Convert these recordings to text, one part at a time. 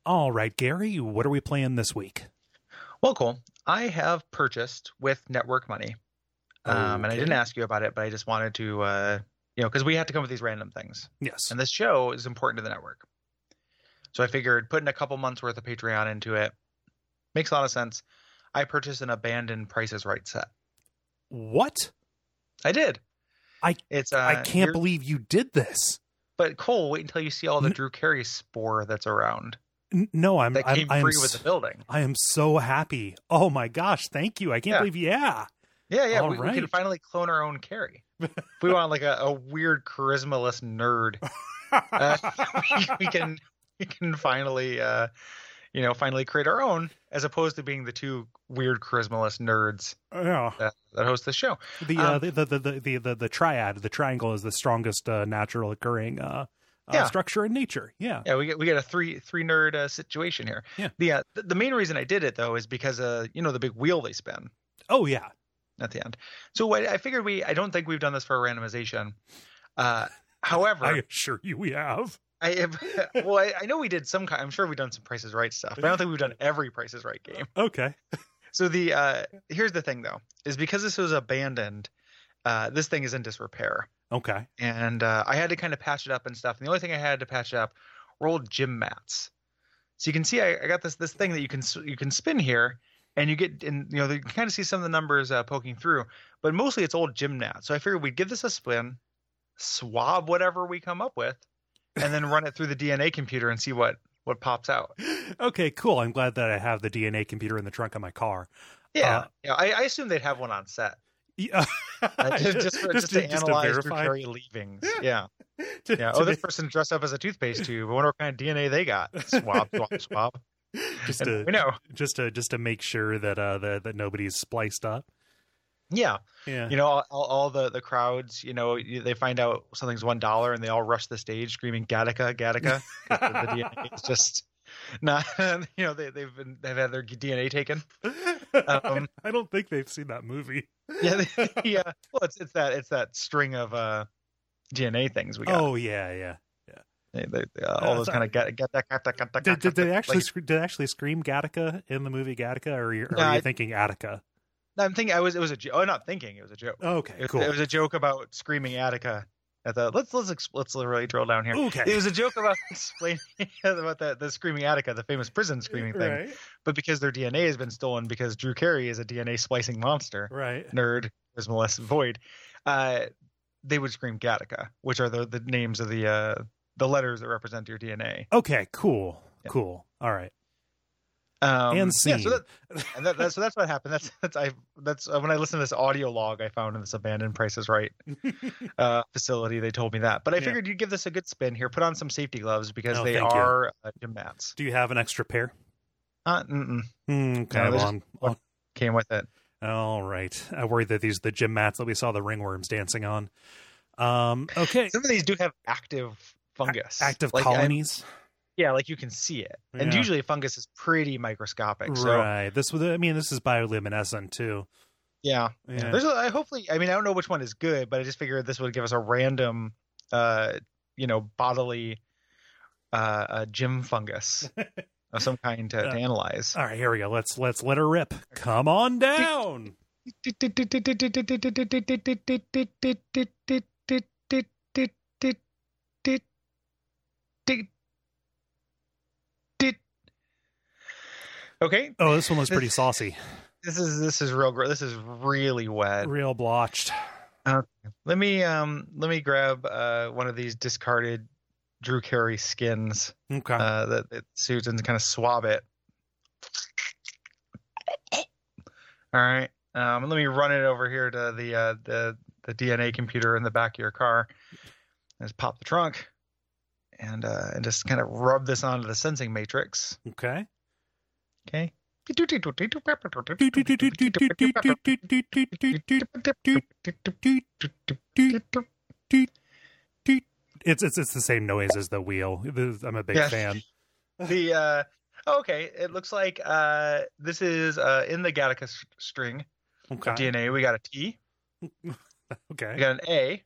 All right, Gary, what are we playing this week? Well, cool. I have purchased with network money. And I didn't ask you about it, but I just wanted to, because we have to come with these random things. Yes. And this show is important to the network. So I figured putting a couple months worth of Patreon into it makes a lot of sense. I purchased an abandoned Price is Right set. What? I did. I can't believe you did this. But Cole, wait until you see all the Drew Carey spore that's around. No, I'm free with the building. I am so happy. Oh my gosh, thank you. I can't believe Yeah. We can finally clone our own Carey. If we want like a weird charisma-less nerd, we can finally finally create our own, as opposed to being the two weird charisma-less nerds that host the show. The triad, the triangle, is the strongest natural occurring structure in nature. Yeah, we get a three nerd situation here. Yeah. The main reason I did it though is because the big wheel they spin. Oh yeah. At the end. So I figured I don't think we've done this for a randomization. However, I assure you we have. I know we did some kind. I'm sure we've done some Price is Right stuff, but I don't think we've done every Price is Right game. Okay. So here's the thing though, is because this was abandoned, this thing is in disrepair. Okay. And I had to kind of patch it up and stuff. And the only thing I had to patch it up were old gym mats. So you can see I got this thing that you can spin here. And you can kind of see some of the numbers poking through, but mostly it's old gym mats. So I figured we'd give this a spin, swab whatever we come up with, and then run it through the DNA computer and see what pops out. Okay, cool. I'm glad that I have the DNA computer in the trunk of my car. Yeah. I assume they'd have one on set. Yeah. just to analyze Drew Carey leaving. Yeah. This person dressed up as a toothpaste tube. I wonder what kind of DNA they got. Swab. Just to make sure that that nobody's spliced up. Yeah. Yeah. All the crowds, they find out something's $1 and they all rush the stage screaming Gattaca. The DNA is just not. They've had their DNA taken. I don't think they've seen that movie. Yeah. Well, it's that string of DNA things we got. Oh yeah. All those kind of Gattaca. Did they actually scream Gattaca in the movie Gattaca, or are you thinking Attica? I'm thinking it was a joke. Oh, not thinking, it was a joke. Okay, cool. It was a joke about screaming Attica. Let's really drill down here. Okay. It was a joke about explaining about the screaming Attica, the famous prison screaming thing. Right. But because their DNA has been stolen, because Drew Carey is a DNA splicing monster, right? Nerd, charisma-less void. They would scream Gattaca, which are the names of the letters that represent your DNA. Okay, cool. Yeah. Cool. All right. And scene. Yeah, so that's what happened. That's when I listened to this audio log I found in this abandoned Price is Right facility. They told me that, but I figured you'd give this a good spin here. Put on some safety gloves because they are gym mats. Do you have an extra pair? Okay. Well, came with it. All right. I worry that these are the gym mats that we saw the ringworms dancing on. Okay. Some of these do have active fungus, active colonies. Like you can see it, and usually fungus is pretty microscopic. So. Right. This is bioluminescent too. Yeah. There's I don't know which one is good, but I just figured this would give us a random, bodily, gym fungus of some kind to analyze. All right, here we go. Let's let her rip. Come on down. Okay. Oh, this one was pretty saucy. This is real gross. This is really wet. Real blotched. Okay. Let me grab one of these discarded Drew Carey skins. Okay. That suits and kind of swab it. All right. Let me run it over here to the DNA computer in the back of your car. Just pop the trunk and just kind of rub this onto the sensing matrix. Okay. Okay. It's the same noise as the wheel. I'm a big fan. Okay. It looks like this is in the Gattaca string of DNA. We got a T. Okay. We got an A.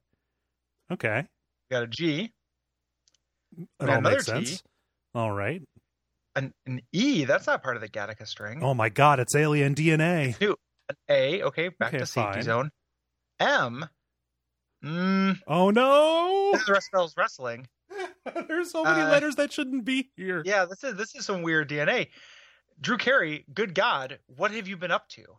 Okay. We got a G. It all makes sense. All right. An E, that's not part of the Gattaca string. Oh my God, it's alien DNA. An A, okay, back to safety fine. zone. M. Oh no! This is Spells Wrestling. There's so many letters that shouldn't be here. Yeah, this is some weird DNA. Drew Carey, good God, what have you been up to?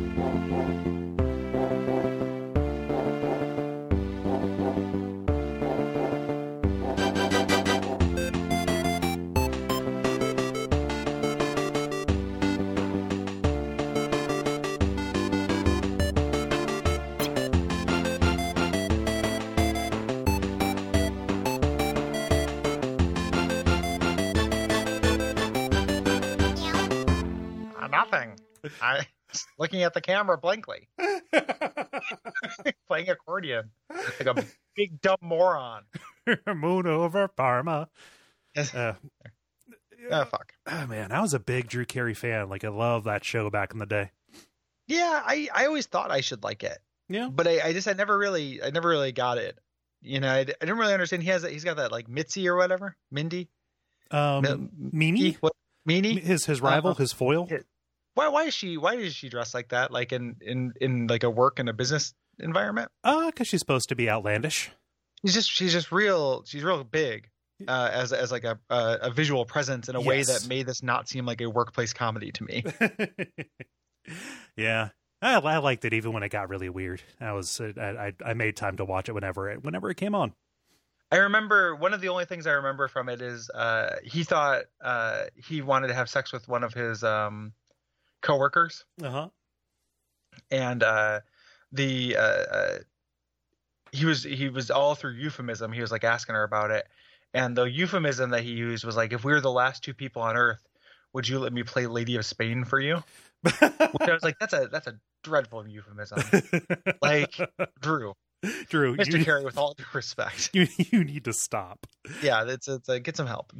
Nothing. I looking at the camera blankly, playing accordion like a big dumb moron. Moon over Parma. Fuck. Oh man, I was a big Drew Carey fan. Like I love that show back in the day. Yeah, I always thought I should like it. Yeah, but I never really got it. You know, I didn't really understand. He's got that like Mitzi or whatever, Mindy. Meanie. What? Meanie. His rival, his foil. Why is she dressed like that? Like in like a work and a business environment? Because she's supposed to be outlandish. She's real big as like a visual presence in a way that made this not seem like a workplace comedy to me. Yeah, I liked it even when it got really weird. I made time to watch it whenever it came on. I remember one of the only things I remember from it is he thought he wanted to have sex with one of his coworkers. And he was all through euphemism. He was like asking her about it, and the euphemism that he used was like, if we were the last two people on Earth, would you let me play Lady of Spain for you? Which I was like, that's a dreadful euphemism. Like Drew, Mr. Carey, with all due respect, you need to stop. Yeah, it's like, get some help.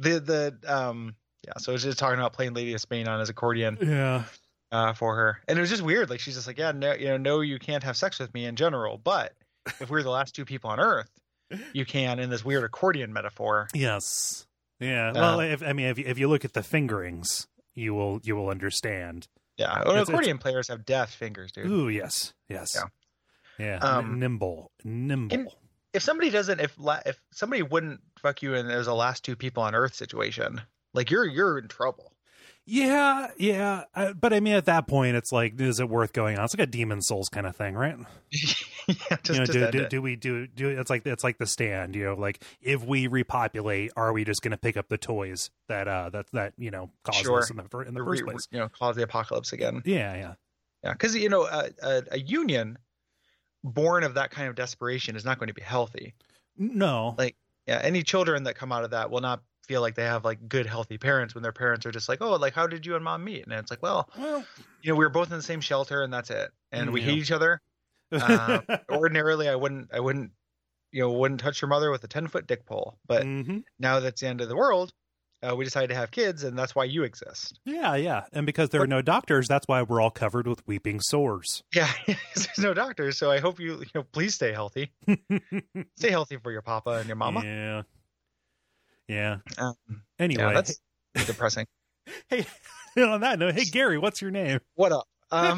So it's just talking about playing Lady of Spain on his accordion. Yeah. For her, and it was just weird. Like she's just like, yeah, no, you can't have sex with me in general, but if we're the last two people on Earth, you can, in this weird accordion metaphor. Yes. Yeah. Well, if you look at the fingerings, you will understand. Yeah. Well, accordion players have deft fingers, dude. Ooh, yes. Yeah. Nimble. If somebody if somebody wouldn't fuck you and there's a last two people on Earth situation, like you're in trouble. Yeah. But I mean, at that point, it's like, is it worth going on? It's like a Demon Souls kind of thing, right? Yeah, do we do it's like The Stand, like if we repopulate, are we just going to pick up the toys that caused us in the first place? Cause the apocalypse again. Yeah. Because a union born of that kind of desperation is not going to be healthy. No. Any children that come out of that will not feel like they have like good healthy parents when their parents are just like, oh, like how did you and mom meet? And it's like, well, we were both in the same shelter and that's it, and we hate each other. Ordinarily I wouldn't touch your mother with a 10-foot dick pole, but now that's the end of the world, we decided to have kids, and that's why you exist. Yeah, and because there are no doctors, that's why we're all covered with weeping sores. Yeah, there's no doctors, so I hope you please stay healthy. Stay healthy for your papa and your mama. Yeah. Anyway, that's depressing. Hey, on that note, hey Gary, what's your name? What up?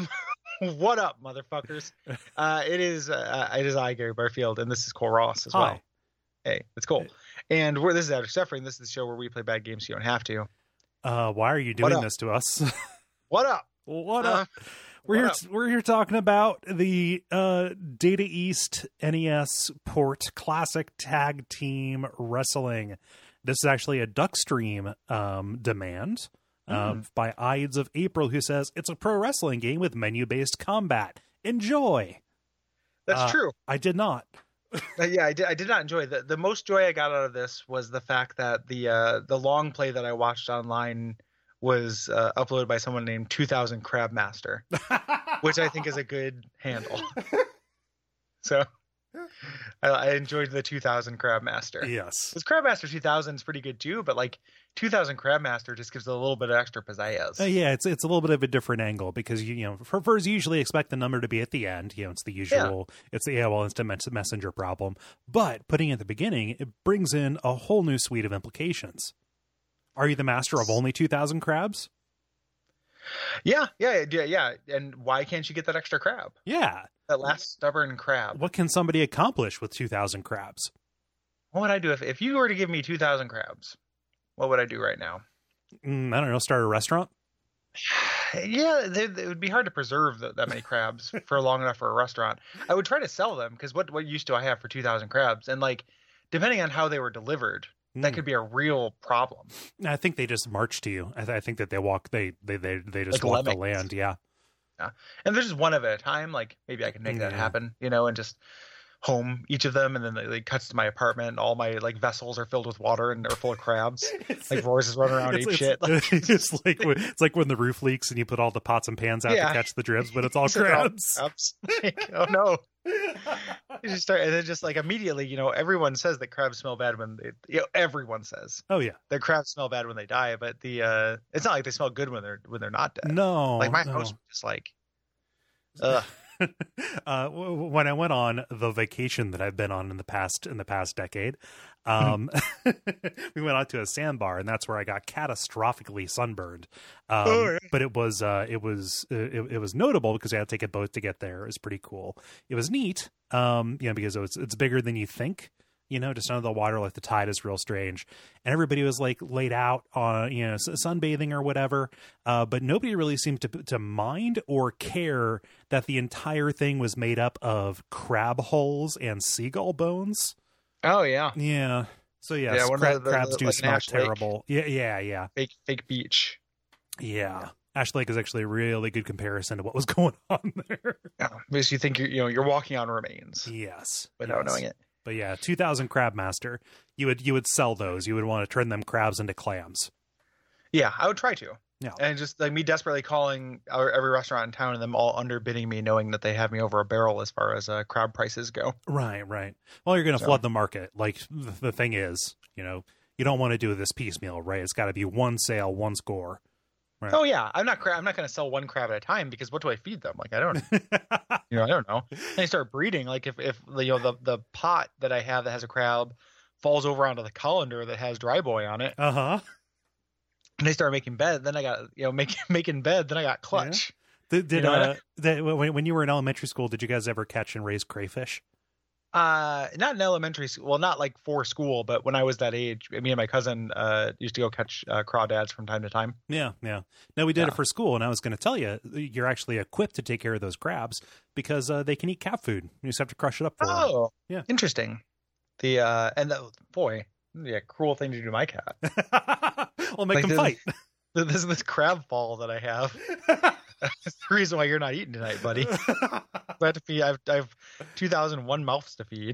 What up, motherfuckers? It is I, Gary Barfield, and this is Cole Ross as well. Hey, it's Cole. And this is After Suffering. This is the show where we play bad games so you don't have to. Why are you doing this to us? What up? What up? We're here talking about the Data East NES port Classic Tag Team Wrestling. This is actually a Duckstream demand by Ides of April, who says it's a pro wrestling game with menu-based combat. Enjoy. That's true. I did not. Yeah, I did not enjoy it. The most joy I got out of this was the fact that the long play that I watched online was uploaded by someone named 2000 Crabmaster, which I think is a good handle. So I enjoyed the 2000 Crabmaster. Yes. Because Crabmaster 2000 is pretty good too, but like 2000 Crabmaster just gives it a little bit of extra pizzazz. Yeah, it's a little bit of a different angle because furs usually expect the number to be at the end. It's the usual. Yeah. It's the instant messenger problem. But putting it at the beginning, it brings in a whole new suite of implications. Are you the master of only 2,000 crabs? Yeah. And why can't you get that extra crab? Yeah. That last stubborn crab. What can somebody accomplish with 2,000 crabs? What would I do if you were to give me 2,000 crabs? What would I do right now? I don't know. Start a restaurant? Yeah, it would be hard to preserve that many crabs for long enough for a restaurant. I would try to sell them because what use do I have for 2,000 crabs? And like, depending on how they were delivered, that could be a real problem. I think they just march to you. I think that they just Like walk the lemmings. land. Yeah. And there's just one of it at a time. Like maybe I can make that happen, and just home each of them, and then it cuts to my apartment. And all my like vessels are filled with water and they're full of crabs. Like Royce is running around ape shit. It's like when the roof leaks and you put all the pots and pans out to catch the dribs, but it's all crabs. Like, oh no. You just start, and then just like immediately, everyone says that crabs smell bad when everyone says, oh yeah, that crabs smell bad when they die, but it's not like they smell good when they're not dead. No, like my house was just like, ugh. When I went on the vacation that I've been on in the past decade, we went out to a sandbar, and that's where I got catastrophically sunburned. But it was notable because I had to take a boat to get there. It was pretty cool. It was neat, because it's bigger than you think. Just under the water, like the tide is real strange, and everybody was like laid out on, sunbathing or whatever. But nobody really seemed to mind or care that the entire thing was made up of crab holes and seagull bones. Oh yeah, yeah. So yes, crabs do smell terrible. Lake. Yeah. Fake beach. Yeah. Ash Lake is actually a really good comparison to what was going on there. Yeah, because you think you're walking on remains. Yes, without knowing it. But yeah, 2,000 Crab Master. You would sell those. You would want to turn them crabs into clams. Yeah, I would try to. Yeah. And just like me desperately calling every restaurant in town and them all underbidding me, knowing that they have me over a barrel as far as crab prices go. Right. Well, you're going to flood the market. Like the thing is, you don't want to do this piecemeal, right? It's got to be one sale, one score. Right. Oh yeah, I'm not going to sell one crab at a time because what do I feed them? Like I don't, I don't know. And they start breeding. Like if the pot that I have that has a crab falls over onto the colander that has dry boy on it. And they start making bed. Then I got making bed. Then I got clutch. Yeah. When you were in elementary school, did you guys ever catch and raise crayfish? Not in elementary school. Well, not like for school, but when I was that age, me and my cousin used to go catch crawdads from time to time. Yeah. No, we did it for school, and I was going to tell you, you're actually equipped to take care of those crabs because they can eat cat food. You just have to crush it up for them. Oh, yeah, interesting. Cruel thing to do to my cat. I'll make them fight. This crab fall that I have. That's the reason why you're not eating tonight, buddy. I have to feed. I have 2,001 mouths to feed.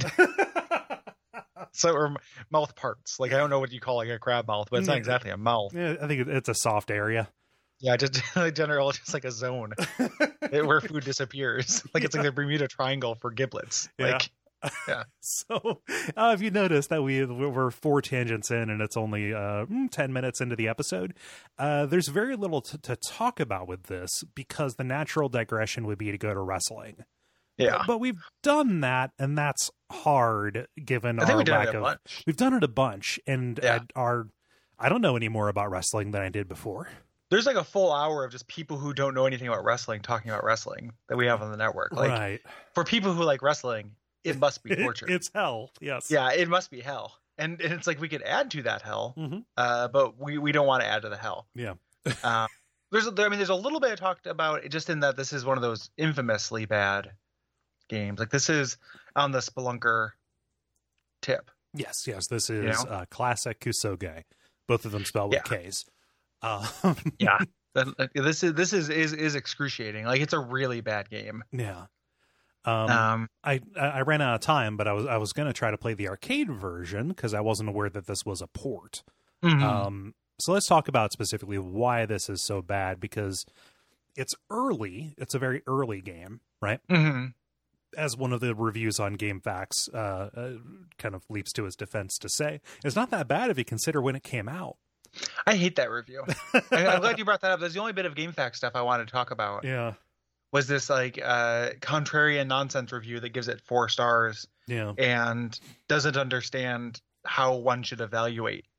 Or mouth parts. Like I don't know what you call like a crab mouth, but it's not exactly a mouth. Yeah, I think it's a soft area. Yeah, just general, just like a zone where food disappears. Like it's like the Bermuda Triangle for giblets. Like, yeah. So if you notice that we're 4 tangents in and it's only 10 minutes into the episode, there's very little to talk about with this because the natural digression would be to go to wrestling. Yeah. But we've done that, and that's hard given our lack of... We've done it a bunch, and I don't know any more about wrestling than I did before. There's like a full hour of just people who don't know anything about wrestling talking about wrestling that we have on the network. Like, right. For people who like wrestling, it must be torture. It's hell, yes. Yeah, it must be hell. And it's like we could add to that hell, but we don't want to add to the hell. Yeah. There's a little bit talked about it just in that this is one of those infamously bad games. Like this is on the Spelunker tip. Yes. This is classic Kusoge. Both of them spelled with K's. Yeah. This is excruciating. Like it's a really bad game. Yeah. I ran out of time, but I was going to try to play the arcade version because I wasn't aware that this was a port. Mm-hmm. So let's talk about specifically why this is so bad, because it's early. It's a very early game, right? Mm-hmm. As one of the reviews on GameFAQs kind of leaps to his defense to say, it's not that bad if you consider when it came out. I hate that review. I'm glad you brought that up. That's the only bit of GameFAQs stuff I wanted to talk about. Yeah. Was this like contrarian nonsense review that gives it 4 stars and doesn't understand how one should evaluate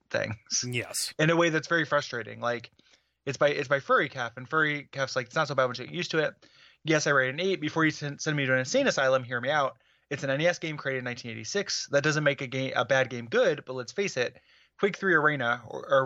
things Yes. in a way that's very frustrating. Like it's by FurryCaf, and FurryCaf's like, it's not so bad once you get used to it. Yes, I rated an 8. Before you send me to an insane asylum, hear me out. It's an NES game created in 1986. That doesn't make a bad game good, but let's face it, Quake 3 Arena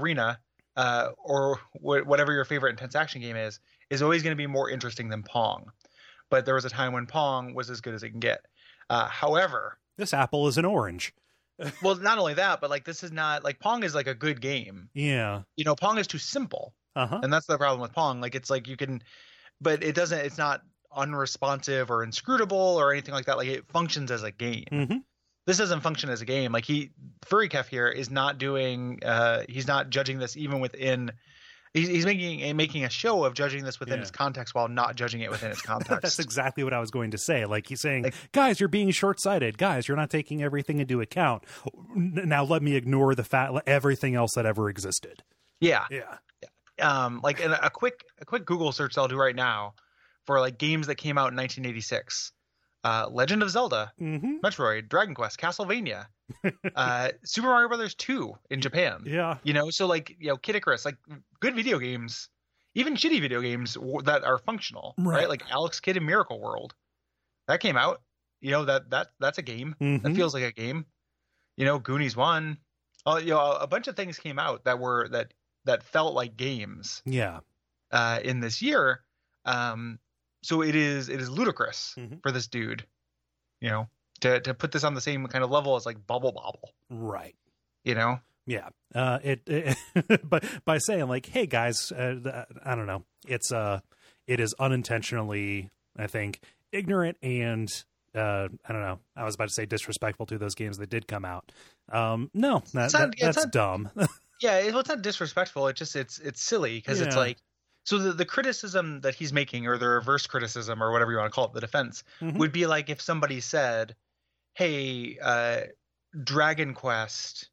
or whatever your favorite intense action game is always going to be more interesting than Pong. But there was a time when Pong was as good as it can get. However, this apple is an orange. Well, not only that, but like this is not like Pong is like a good game. Yeah. You know, Pong is too simple. And that's the problem with Pong. Like it's like you can, but it's not unresponsive or inscrutable or anything like that. Like it functions as a game. This doesn't function as a game. Like FurryCaf here is not doing, he's not judging this even within, he's making a show of judging this within its context while not judging it within its context. That's exactly what I was going to say. Like he's saying, like, guys, you're being short-sighted. Guys, you're not taking everything into account. Now let me ignore the fact everything else that ever existed. Yeah. Yeah. Like a quick Google search I'll do right now for like games that came out in 1986. Legend of Zelda, Metroid, Dragon Quest, Castlevania, Super Mario Brothers 2 in Japan. Yeah. You know, so like, you know, Kid Icarus, like good video games, even shitty video games that are functional, right? Like Alex Kidd in Miracle World. That came out. You know, that's a game. That feels like a game. You know, Goonies 1. You know, a bunch of things came out that felt like games. Yeah. In this year. So it is ludicrous for this dude, you know, to put this on the same kind of level as like Bubble Bobble. Right. You know? Yeah. But by saying like, hey guys, I don't know. It is unintentionally, I think, ignorant and, I don't know. I was about to say disrespectful to those games that did come out. No, that's dumb. Yeah. It's not disrespectful. It's silly because it's like, so the criticism that he's making, or the reverse criticism, or whatever you want to call it, the defense, would be like if somebody said, hey, Dragon Quest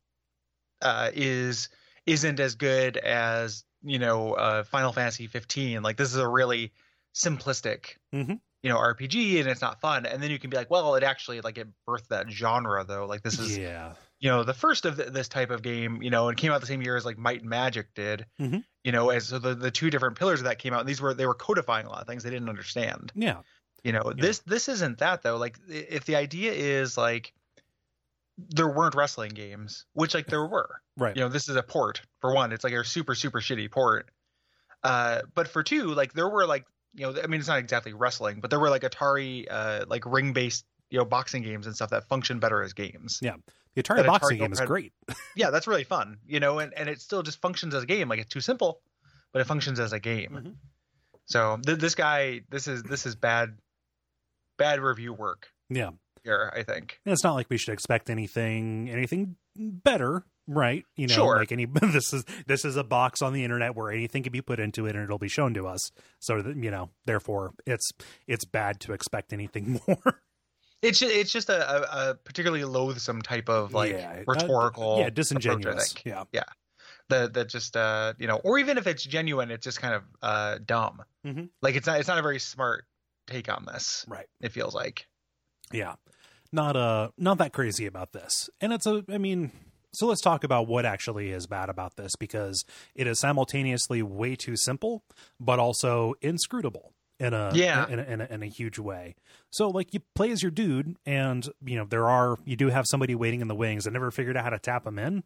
isn't as good as, you know, Final Fantasy 15. Like this is a really simplistic, you know, RPG and it's not fun. And then you can be like, well, it actually like it birthed that genre though. Like this is, you know, the first of this type of game, you know, and came out the same year as like Might and Magic did, you know, as so the two different pillars of that came out, and they were codifying a lot of things they didn't understand. Yeah. You know, this isn't that though. Like if the idea is like there weren't wrestling games, which like there were, right. You know, this is a port for one. It's like a super, super shitty port. But for two, like there were like, you know, I mean, it's not exactly wrestling, but there were like Atari, like ring-based, you know, boxing games and stuff that function better as games. Yeah. The Atari boxing game is great. Yeah, that's really fun, you know, and it still just functions as a game. Like it's too simple, but it functions as a game. So this guy, this is bad review work. Yeah. Here, I think. And it's not like we should expect anything better, right? You know, sure. Like this is a box on the internet where anything can be put into it and it'll be shown to us. So that, you know, therefore it's bad to expect anything more. It's just a particularly loathsome type of like rhetorical, disingenuous. Approach, yeah. That just you know, or even if it's genuine, it's just kind of dumb. Like it's not a very smart take on this, right? It feels like, yeah, not that crazy about this, and so let's talk about what actually is bad about this, because it is simultaneously way too simple, but also inscrutable in a huge way. So like you play as your dude, and you know you do have somebody waiting in the wings. I never figured out how to tap him in.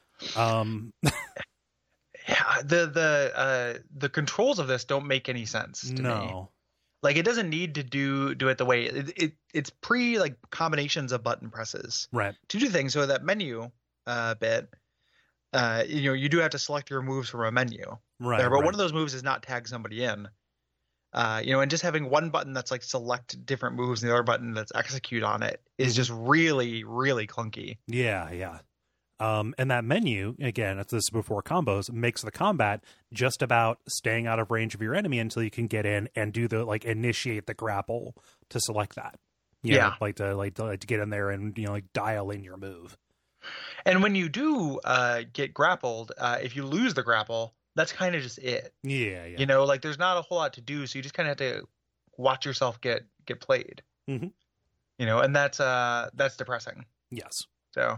Yeah, the controls of this don't make any sense to me. Like it doesn't need to do it the way it's pre like combinations of button presses, right, to do things. So that menu bit, you know, you do have to select your moves from a menu, right? There, but one of those moves is not tag somebody in. You know, and just having one button that's like select different moves and the other button that's execute on it is just really, really clunky. Yeah. And that menu, again, this is before combos, makes the combat just about staying out of range of your enemy until you can get in and do the like initiate the grapple to select that. You know, like to get in there and, you know, like dial in your move. And when you do get grappled, if you lose the grapple, that's kind of just it. Yeah. You know, like there's not a whole lot to do, so you just kind of have to watch yourself get played. You know, and that's depressing. Yes. So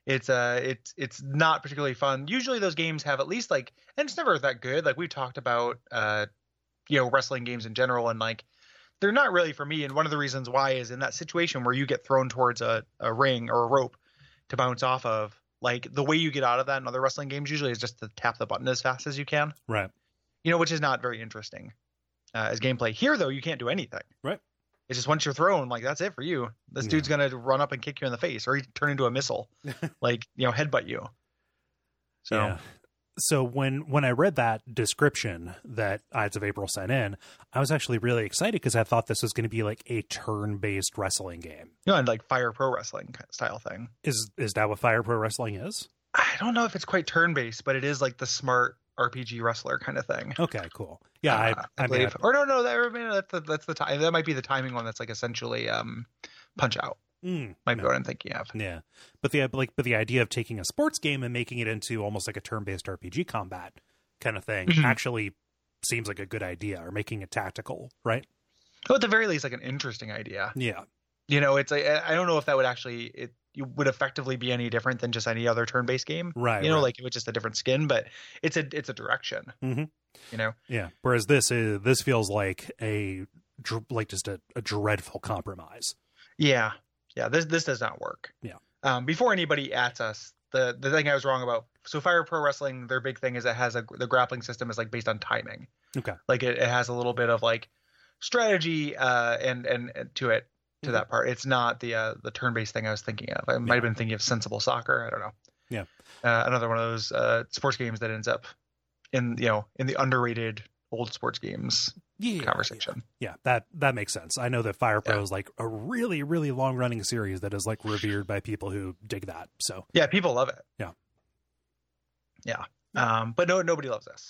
It's not particularly fun. Usually those games have at least like, and it's never that good. Like we talked about, wrestling games in general, and like they're not really for me. And one of the reasons why is in that situation where you get thrown towards a ring or a rope to bounce off of, like the way you get out of that in other wrestling games usually is just to tap the button as fast as you can. Right. Which is not very interesting as gameplay. Here, though, you can't do anything. Right. It's just once you're thrown, like that's it for you. This dude's going to run up and kick you in the face, or he turn into a missile, like, headbutt you. So. Yeah. So when I read that description that Ides of April sent in, I was actually really excited because I thought this was going to be like a turn-based wrestling game. And like Fire Pro Wrestling style thing. Is that what Fire Pro Wrestling is? I don't know if it's quite turn-based, but it is like the smart RPG wrestler kind of thing. Okay, cool. Yeah, I believe. Or no, that's the time. That might be the timing one. That's like essentially Punch Out. Might be what I'm thinking of. Yeah, but the idea of taking a sports game and making it into almost like a turn-based RPG combat kind of thing actually seems like a good idea, or making it tactical, right? Well, at the very least, like an interesting idea. Yeah. It's like, I don't know if that would actually you would effectively be any different than just any other turn-based game, right? Like it was just a different skin, but it's a direction. Yeah. Whereas this feels like just a dreadful compromise. Yeah. This does not work. Yeah. Before anybody at us, the thing I was wrong about. So Fire Pro Wrestling, their big thing is it has the grappling system is like based on timing. Okay. Like it has a little bit of like strategy and to it. To that part, it's not the turn-based thing I was thinking of. I might have been thinking of Sensible Soccer. I don't know. Yeah, another one of those sports games that ends up in the underrated old sports games conversation. Yeah, that makes sense. I know that Fire Pro is like a really, really long-running series that is like revered by people who dig that. So yeah, people love it. Yeah. But nobody loves this.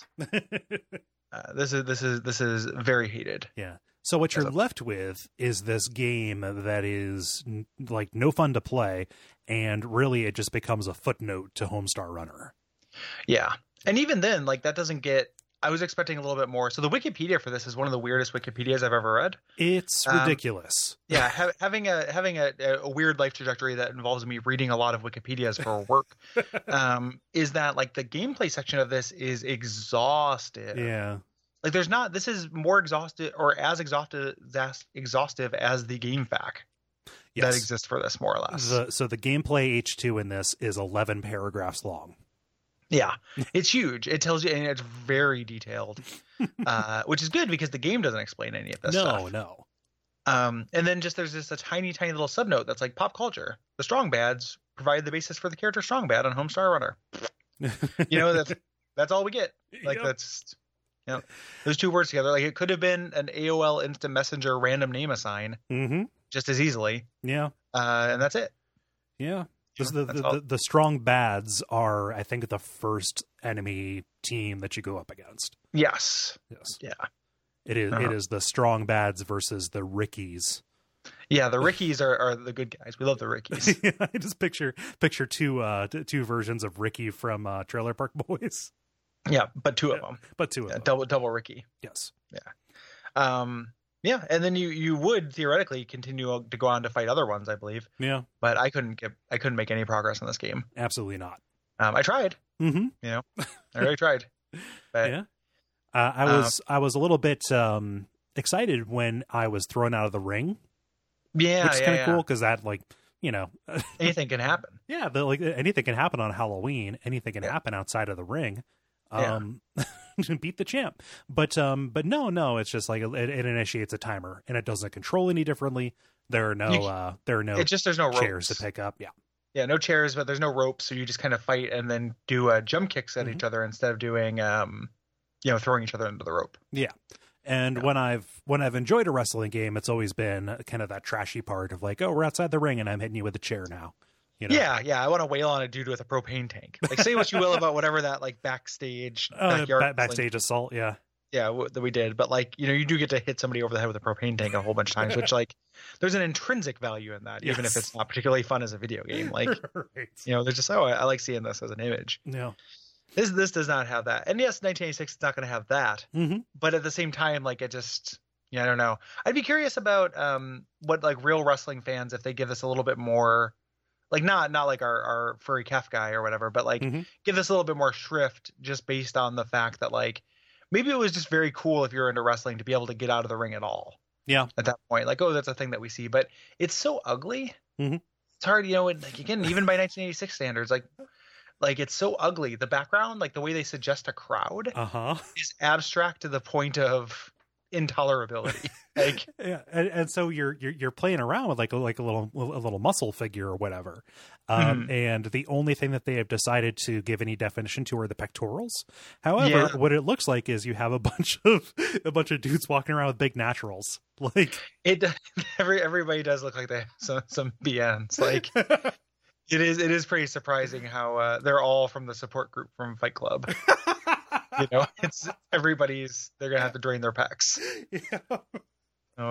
This is very hated. Yeah. So what you're left with is this game that is like no fun to play, and really it just becomes a footnote to Homestar Runner. Yeah. And even then, like that doesn't get, I was expecting a little bit more. So the Wikipedia for this is one of the weirdest Wikipedias I've ever read. It's ridiculous. Yeah. Having a weird life trajectory that involves me reading a lot of Wikipedias for work is that like the gameplay section of this is exhaustive. Yeah. Like this is more exhaustive or as exhaustive as the game fact that exists for this, more or less. So the gameplay H2 in this is 11 paragraphs long. Yeah, it's huge. It tells you, and it's very detailed, which is good because the game doesn't explain any of this stuff. No. And then there's just a tiny, tiny little subnote that's like pop culture. The Strong Bads provide the basis for the character Strong Bad on Homestar Runner. That's all we get. Like that's. Those two words together, like it could have been an AOL Instant Messenger random name assign just as easily. Yeah. And that's it. Yeah. The Strong Bads are, I think, the first enemy team that you go up against. Yes. Yeah. It is the Strong Bads versus the Rickies. Yeah, the Rickies are the good guys. We love the Rickies. I just picture two versions of Ricky from Trailer Park Boys. Yeah, but two of them. But two of them. Double Ricky. Yes. Yeah. Yeah, and then you would theoretically continue to go on to fight other ones, I believe. Yeah. But I couldn't make any progress in this game. Absolutely not. I tried. I really tried. But, yeah. I was a little bit excited when I was thrown out of the ring. Yeah, which is kind of cool because that anything can happen. Yeah, anything can happen on Halloween. Anything can happen outside of the ring. Beat the champ, but no, it's just like it initiates a timer and it doesn't control any differently. There's no ropes. Chairs to pick up. Yeah, no chairs, but there's no ropes, so you just kind of fight and then do jump kicks at each other instead of doing throwing each other into the rope. Yeah. And when I've enjoyed a wrestling game, it's always been kind of that trashy part of like, oh, we're outside the ring and I'm hitting you with a chair now. Yeah, I want to wail on a dude with a propane tank. Like, say what you will about whatever that like backstage backstage assault, that we did, but like you do get to hit somebody over the head with a propane tank a whole bunch of times, which like there's an intrinsic value in that, even if it's not particularly fun as a video game. Like, right. They're just I like seeing this as an image. Yeah, this does not have that, and yes, 1986 is not going to have that, but at the same time, like it just. Yeah, I don't know. I'd be curious about what like real wrestling fans if they give this a little bit more like not like our furry calf guy or whatever, but like give this a little bit more shrift just based on the fact that like maybe it was just very cool if you're into wrestling to be able to get out of the ring at all. Yeah. At that point, like, oh, that's a thing that we see, but it's so ugly. It's hard, like again, even by 1986 standards, like it's so ugly. The background, like the way they suggest a crowd is abstract to the point of intolerability. Like, yeah, and so you're playing around with like a little muscle figure or whatever, and the only thing that they have decided to give any definition to are the pectorals. However, what it looks like is you have a bunch of dudes walking around with big naturals. Like everybody does look like they have some BNs. Like it is pretty surprising how they're all from the support group from Fight Club. It's they're gonna have to drain their pecs. Yeah. Oh.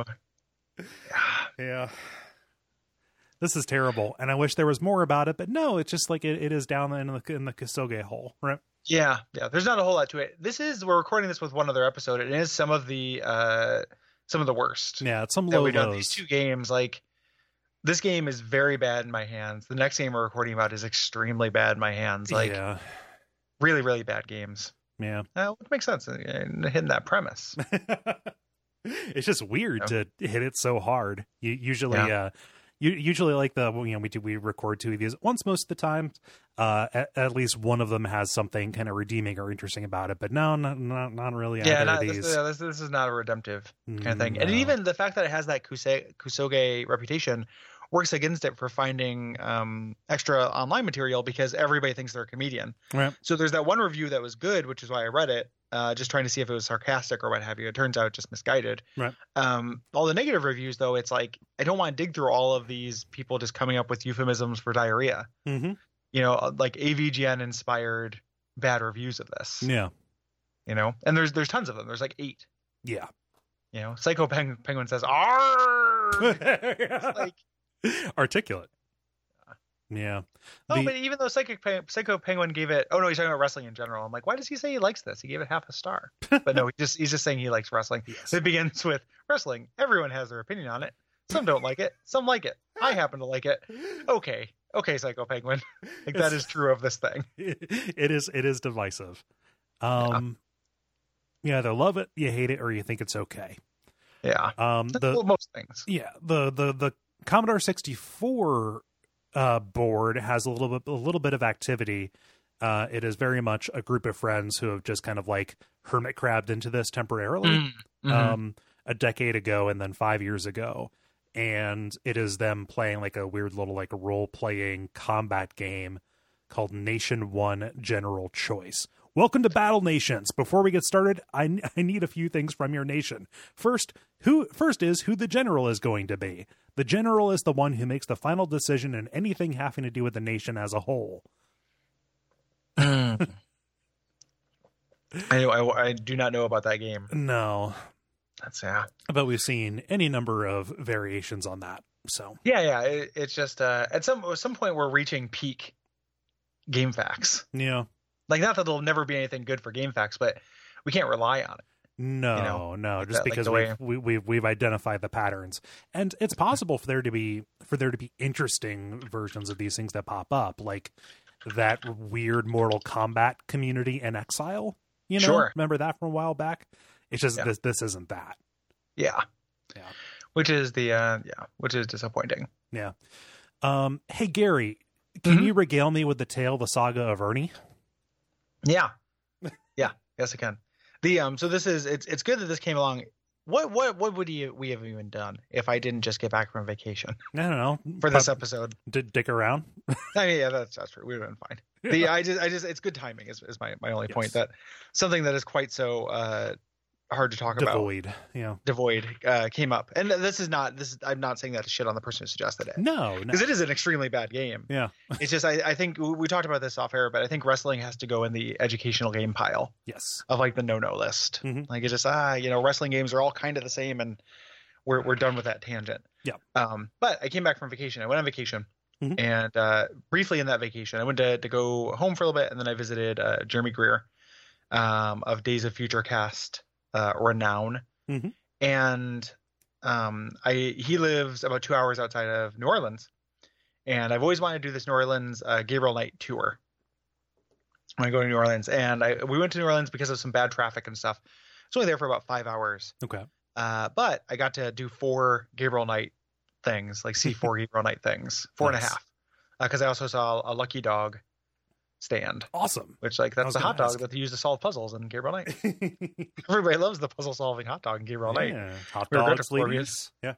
Yeah. This is terrible, and I wish there was more about it, but no, it's just like it is down in the Kasuge hole, right? Yeah. There's not a whole lot to it. We're recording this with one other episode. It is some of the worst. Yeah, it's some low lows. These two games, like this game is very bad in my hands. The next game we're recording about is extremely bad in my hands. Like, really, really bad games. Yeah, it makes sense hitting that premise. It's just weird to hit it so hard. Usually like we record two of these once most of the time. At least one of them has something kind of redeeming or interesting about it, but no, not really. Yeah, these. This is not a redemptive kind of thing. No. And even the fact that it has that Kusoge reputation works against it for finding extra online material because everybody thinks they're a comedian. Right. So there's that one review that was good, which is why I read it, just trying to see if it was sarcastic or what have you. It turns out just misguided. Right. All the negative reviews, though, it's like I don't want to dig through all of these people just coming up with euphemisms for diarrhea. Like AVGN inspired bad reviews of this. Yeah. And there's tons of them. There's like 8. Yeah. Psycho Penguin says, "Arrgh!" Like, articulate. Yeah. But even though Psycho Penguin gave it, oh no, he's talking about wrestling in general. I'm like, why does he say he likes this? He gave it half a star. But no, he's just saying he likes wrestling. Yes. It begins with wrestling. Everyone has their opinion on it. Some don't like it. Some like it. I happen to like it. Okay, Psycho Penguin. Like that is true of this thing. It is divisive. You either love it, you hate it, or you think it's okay. Yeah. Most things. Yeah. The Commodore 64 board has a little bit of activity. It is very much a group of friends who have just kind of like hermit crabbed into this temporarily a decade ago and then 5 years ago. And it is them playing like a weird little like role-playing combat game called Nation 1 General Choice. Welcome to Battle Nations. Before we get started, I need a few things from your nation. First is who the general is going to be. The general is the one who makes the final decision in anything having to do with the nation as a whole. I do not know about that game. No. That's But we've seen any number of variations on that. So it's just at some point we're reaching peak game facts. Yeah. Like, not that there'll never be anything good for GameFAQs, but we can't rely on it. No, just because we've identified the patterns, and it's possible for there to be interesting versions of these things that pop up, like that weird Mortal Kombat community in Exile. Sure. Remember that from a while back? It's just this isn't that. Yeah. Which is which is disappointing. Yeah. Hey Gary, can you regale me with the tale of the saga of Ernie? Yeah. Yes, I can. So this is it's good that this came along. What would we have even done if I didn't just get back from vacation? I don't know. For this episode, dick around. I mean, yeah, that's true. We'd have been fine. I just it's good timing is my only point, that something that is quite so hard to talk about. Devoid came up, and I'm not saying that to shit on the person who suggested it. No, because it is an extremely bad game. Yeah, it's just I think we talked about this off air, but I think wrestling has to go in the educational game pile. Yes, of like the no list. Like it's just wrestling games are all kind of the same, and we're done with that tangent. Yeah. But I came back from vacation. I went on vacation. And briefly in that vacation, I went to go home for a little bit, and then I visited Jeremy Greer of Days of Future Cast renown. And he lives about 2 hours outside of New Orleans, and I've always wanted to do this New Orleans Gabriel Knight tour when I go to New Orleans. And we went to New Orleans because of some bad traffic and stuff. It's only there for about 5 hours. Okay. But I got to do 4 Gabriel Knight things, like see 4 Gabriel Knight things, 4 and a half. Because I also saw a Lucky Dog stand. Awesome. Which, like, that's the hot dog that they use to solve puzzles in Gabriel Knight. Everybody loves the puzzle solving hot dog in Gabriel Knight. Hot dogs, ladies. Yeah.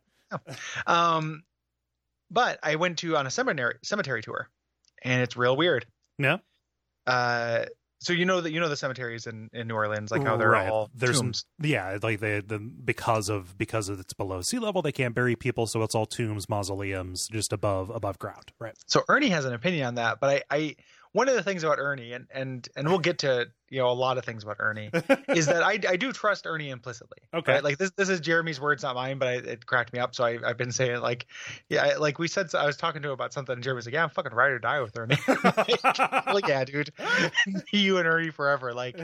But I went on a cemetery tour, and it's real weird. Yeah. So the cemeteries in New Orleans, like how they're all tombs. Like because of it's below sea level, they can't bury people, so it's all tombs, mausoleums, just above ground, right? So Ernie has an opinion on that, but I one of the things about Ernie, and we'll get to a lot of things about Ernie, is that I do trust Ernie implicitly. Okay, right? Like this is Jeremy's words, not mine, but it cracked me up. So I've been saying like we said. I was talking to him about something, and Jeremy's like, "Yeah, I'm fucking ride or die with Ernie." like, yeah, dude, you and Ernie forever. Like,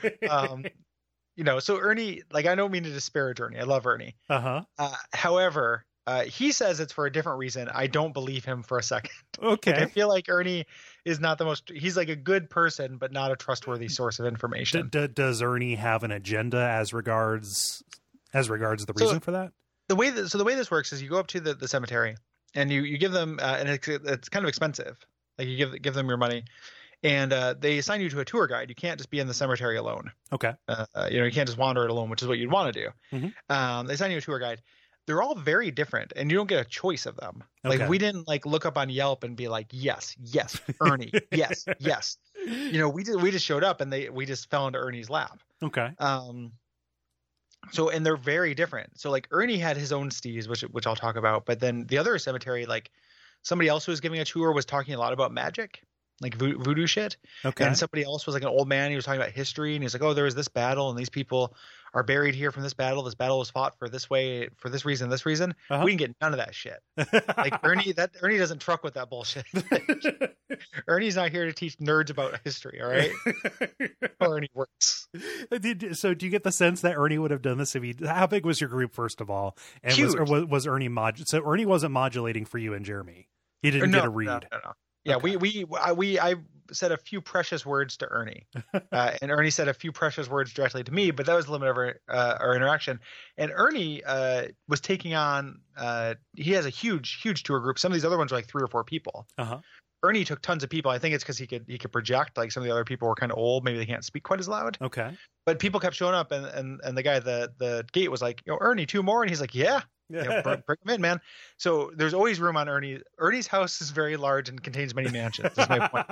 so Ernie, like, I don't mean to disparage Ernie. I love Ernie. However, he says it's for a different reason. I don't believe him for a second. Okay. Like, I feel like Ernie is not he's like a good person, but not a trustworthy source of information. Does Ernie have an agenda as regards the reason for that? The way this works is you go up to the cemetery and you give them, and it's kind of expensive. Like you give them your money, and they assign you to a tour guide. You can't just be in the cemetery alone. Okay. You can't just wander it alone, which is what you'd want to do. Mm-hmm. They assign you a tour guide. They're all very different, and you don't get a choice of them. Like, we didn't look up on Yelp and be like, yes, Ernie, yes. We just showed up and we just fell into Ernie's lap. Okay. So, and they're very different. So like Ernie had his own steeds, which I'll talk about, but then the other cemetery, like somebody else who was giving a tour was talking a lot about magic, like voodoo shit. Okay. And somebody else was like an old man. He was talking about history, and he was like, oh, there was this battle, and these people are buried here from this battle. This battle was fought for this way, for this reason, this reason. Uh-huh. We can get none of that shit. Like Ernie doesn't truck with that bullshit. Ernie's not here to teach nerds about history. All right. Ernie works. So do you get the sense that Ernie would have done this how big was your group, first of all? And huge. was Ernie so Ernie wasn't modulating for you and Jeremy. He didn't get a read. No. Yeah. Okay. I said a few precious words to Ernie, and Ernie said a few precious words directly to me, but that was the limit of our interaction. And Ernie was taking on, he has a huge tour group. Some of these other ones are like 3 or 4 people. Uh-huh. Ernie took tons of people. I think it's because he could project. Like some of the other people were kind of old. Maybe they can't speak quite as loud. Okay. But people kept showing up, and the guy at the gate was like, Ernie, 2 more. And he's like, yeah. Bring him in, man. So there's always room on Ernie. Ernie's house is very large and contains many mansions. That's my point.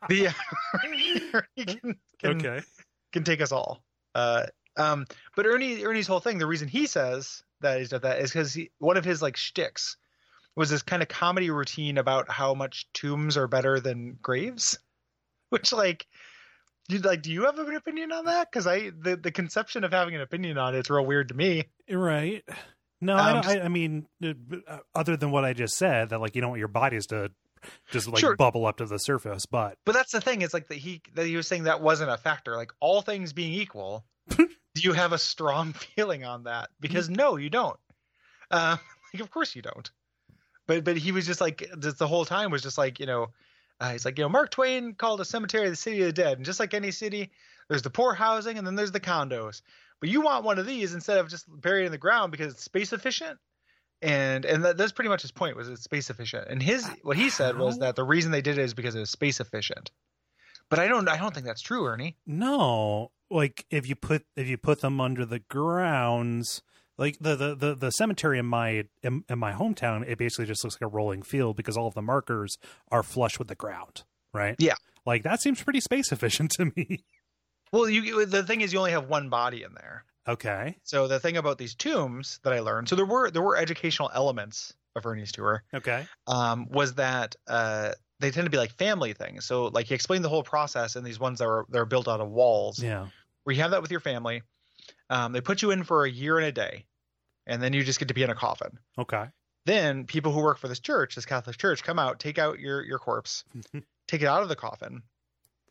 Ernie can take us all. But Ernie's whole thing, the reason he says that he's done that is because one of his like shticks was this kind of comedy routine about how much tombs are better than graves, which do you have an opinion on that? Because the conception of having an opinion on it's real weird to me. Right. No, I mean, other than what I just said, that like you don't want your bodies to just like bubble up to the surface, but that's the thing. It's like that he was saying that wasn't a factor. Like all things being equal, do you have a strong feeling on that? Because no, you don't. Like of course you don't. But he was just like the whole time was just like he's like Mark Twain called a cemetery the city of the dead, and just like any city, there's the poor housing and then there's the condos. But you want one of these instead of just buried in the ground because it's space efficient, and that's pretty much his point, was it's space efficient. And what he said was that the reason they did it is because it was space efficient. But I don't think that's true, Ernie. No, like if you put them under the grounds, like the cemetery in my hometown, it basically just looks like a rolling field because all of the markers are flush with the ground, right? Yeah, like that seems pretty space efficient to me. Well, the thing is, you only have one body in there. Okay. So the thing about these tombs that I learned, so there were educational elements of Ernie's tour. Okay. Was that they tend to be like family things. So like he explained the whole process in these ones that are built out of walls. Yeah. Where you have that with your family. They put you in for a year and a day, and then you just get to be in a coffin. Okay. Then people who work for this church, this Catholic church, come out, take out your corpse, take it out of the coffin.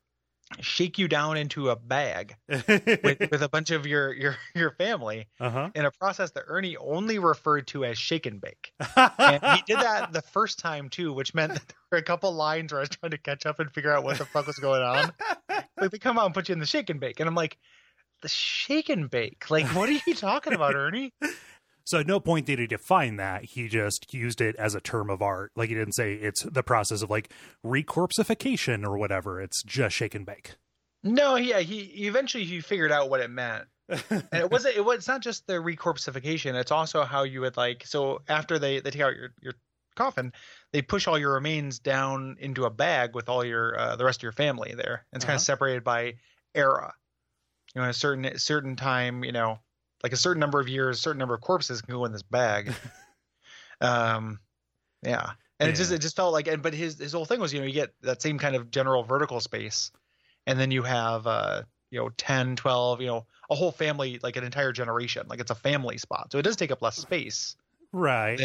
shake you down into a bag with a bunch of your family in a process that Ernie only referred to as shake and bake. And he did that the first time too, which meant that there were a couple lines where I was trying to catch up and figure out what the fuck was going on. Like they come out and put you in the shake and bake, and I'm like, the shake and bake? Like, what are you talking about, Ernie? So at no point did he define that. He just used it as a term of art. Like he didn't say it's the process of like recorpsification or whatever. It's just shake and bake. No, yeah, he eventually figured out what it meant. And it's not just the recorpsification. It's also how you would like, so after they take out your coffin, they push all your remains down into a bag with all your the rest of your family there. And it's kind of separated by era. You know, a certain time, you know, like a certain number of years, a certain number of corpses can go in this bag. Yeah. And it just felt like, but his whole thing was, you know, you get that same kind of general vertical space, and then you have, you know, 10, 12, you know, a whole family, like an entire generation, like it's a family spot. So it does take up less space. Right.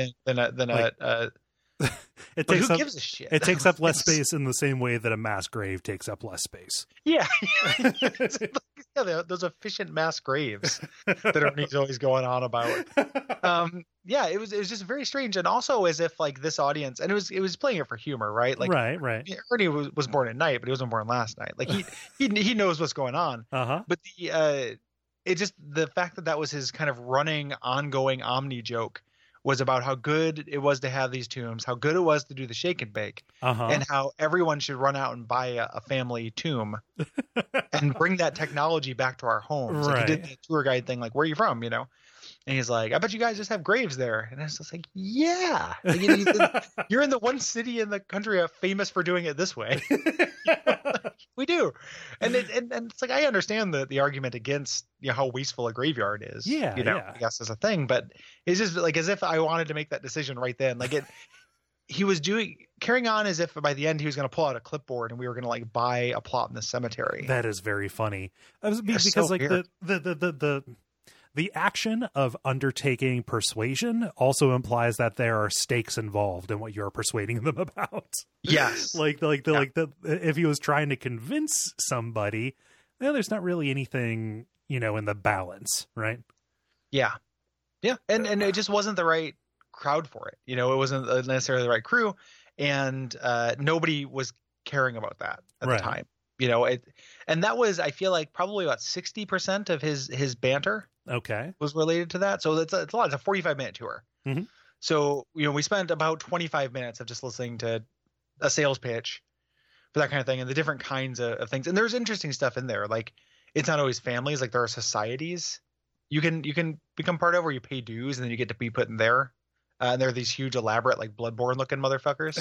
Who gives a shit? It takes up less space in the same way that a mass grave takes up less space. Yeah. Yeah, those efficient mass graves that Ernie's always going on about. Yeah, it was just very strange, and also as if like this audience, and it was playing it for humor, right? Like right. Ernie was born at night, but he wasn't born last night. Like he knows what's going on. But the fact that was his kind of running, ongoing Omni joke was about how good it was to have these tombs, how good it was to do the shake and bake, and how everyone should run out and buy a family tomb and bring that technology back to our homes. Right. Like he did the tour guide thing, like, where are you from, you know? And he's like, I bet you guys just have graves there. And I was just like, yeah. Like, you're in the one city in the country famous for doing it this way. We do. And it's like, I understand the argument against, you know, how wasteful a graveyard is. Yeah. You know, I guess is a thing, but it's just like as if I wanted to make that decision right then. Like he was carrying on as if by the end he was going to pull out a clipboard and we were going to like buy a plot in the cemetery. That is very funny. Because so like weird. The action of undertaking persuasion also implies that there are stakes involved in what you're persuading them about. Yes. If he was trying to convince somebody, there's not really anything, you know, in the balance, right? Yeah. Yeah. And it just wasn't the right crowd for it. You know, it wasn't necessarily the right crew, and nobody was caring about that at the time. You know, and that was, I feel like, probably about 60% of his banter. Okay. Was related to that. So it's a lot. It's a 45-minute tour. Mm-hmm. So, you know, we spent about 25 minutes of just listening to a sales pitch for that kind of thing and the different kinds of things. And there's interesting stuff in there. Like, it's not always families. Like, there are societies you can become part of where you pay dues and then you get to be put in there. And there are these huge, elaborate, like Bloodborne looking motherfuckers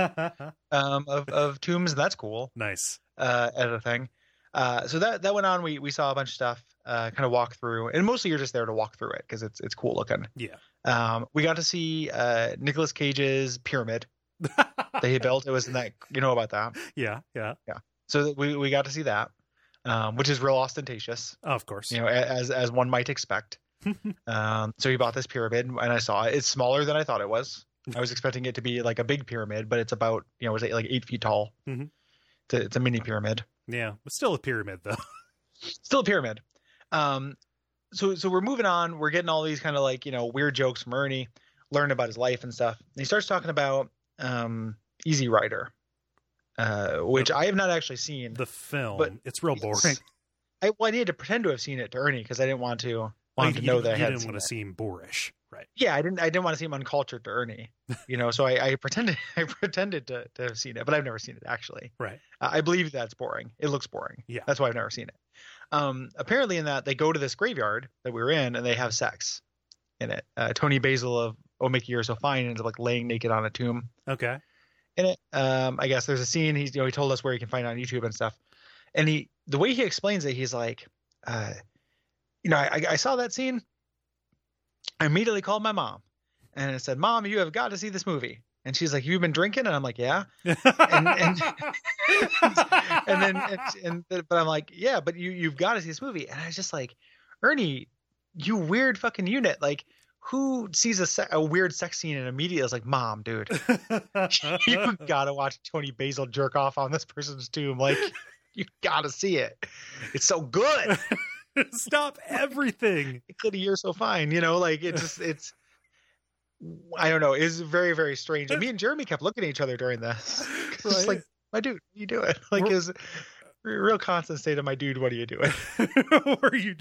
of tombs. And that's cool. Nice. As a thing. So that went on. We saw a bunch of stuff, kind of walk through, and mostly you're just there to walk through it because it's cool looking. Yeah. We got to see Nicolas Cage's pyramid that he built. It was in that, you know about that. Yeah. So we got to see that, which is real ostentatious. Of course. You know, as one might expect. So he bought this pyramid, and I saw it. It's smaller than I thought it was. I was expecting it to be like a big pyramid, but it's about, you know, it's like 8 feet tall. Mm-hmm. It's a mini pyramid. Yeah, but still a pyramid though. Still a pyramid. So we're moving on. We're getting all these kind of like, you know, weird jokes from Ernie, learning about his life and stuff. And he starts talking about Easy Rider, which I have not actually seen. The film, but it's real boring. I needed to pretend to have seen it to Ernie because I didn't want to know that I had. You didn't want to seem boorish, right? Yeah, I didn't want to seem uncultured to Ernie, you know. So I pretended to have seen it, but I've never seen it actually. Right. I believe that's boring. It looks boring. Yeah. That's why I've never seen it. Apparently in that they go to this graveyard that we were in and they have sex in it. Tony Basil of Oh Mickey You're So Fine ends up like laying naked on a tomb. Okay. In it. I guess there's a scene he told us where you can find it on YouTube and stuff. And the way he explains it, he's like, you know, I saw that scene. I immediately called my mom and I said, Mom, you have got to see this movie. And she's like, you've been drinking? And I'm like, yeah. But I'm like, yeah, but you've got to see this movie. And I was just like, Ernie, you weird fucking unit. Like, who sees a weird sex scene and immediately is like, Mom, dude, you got to watch Tony Basil jerk off on this person's tomb. Like, You gotta see it. It's so good. Stop everything. You're so fine. Like it's. I don't know. It's very, very strange. And me and Jeremy kept looking at each other during this. It's Right. like, my dude, what are you doing? Like, is real constant state of my dude. What are you doing? Were you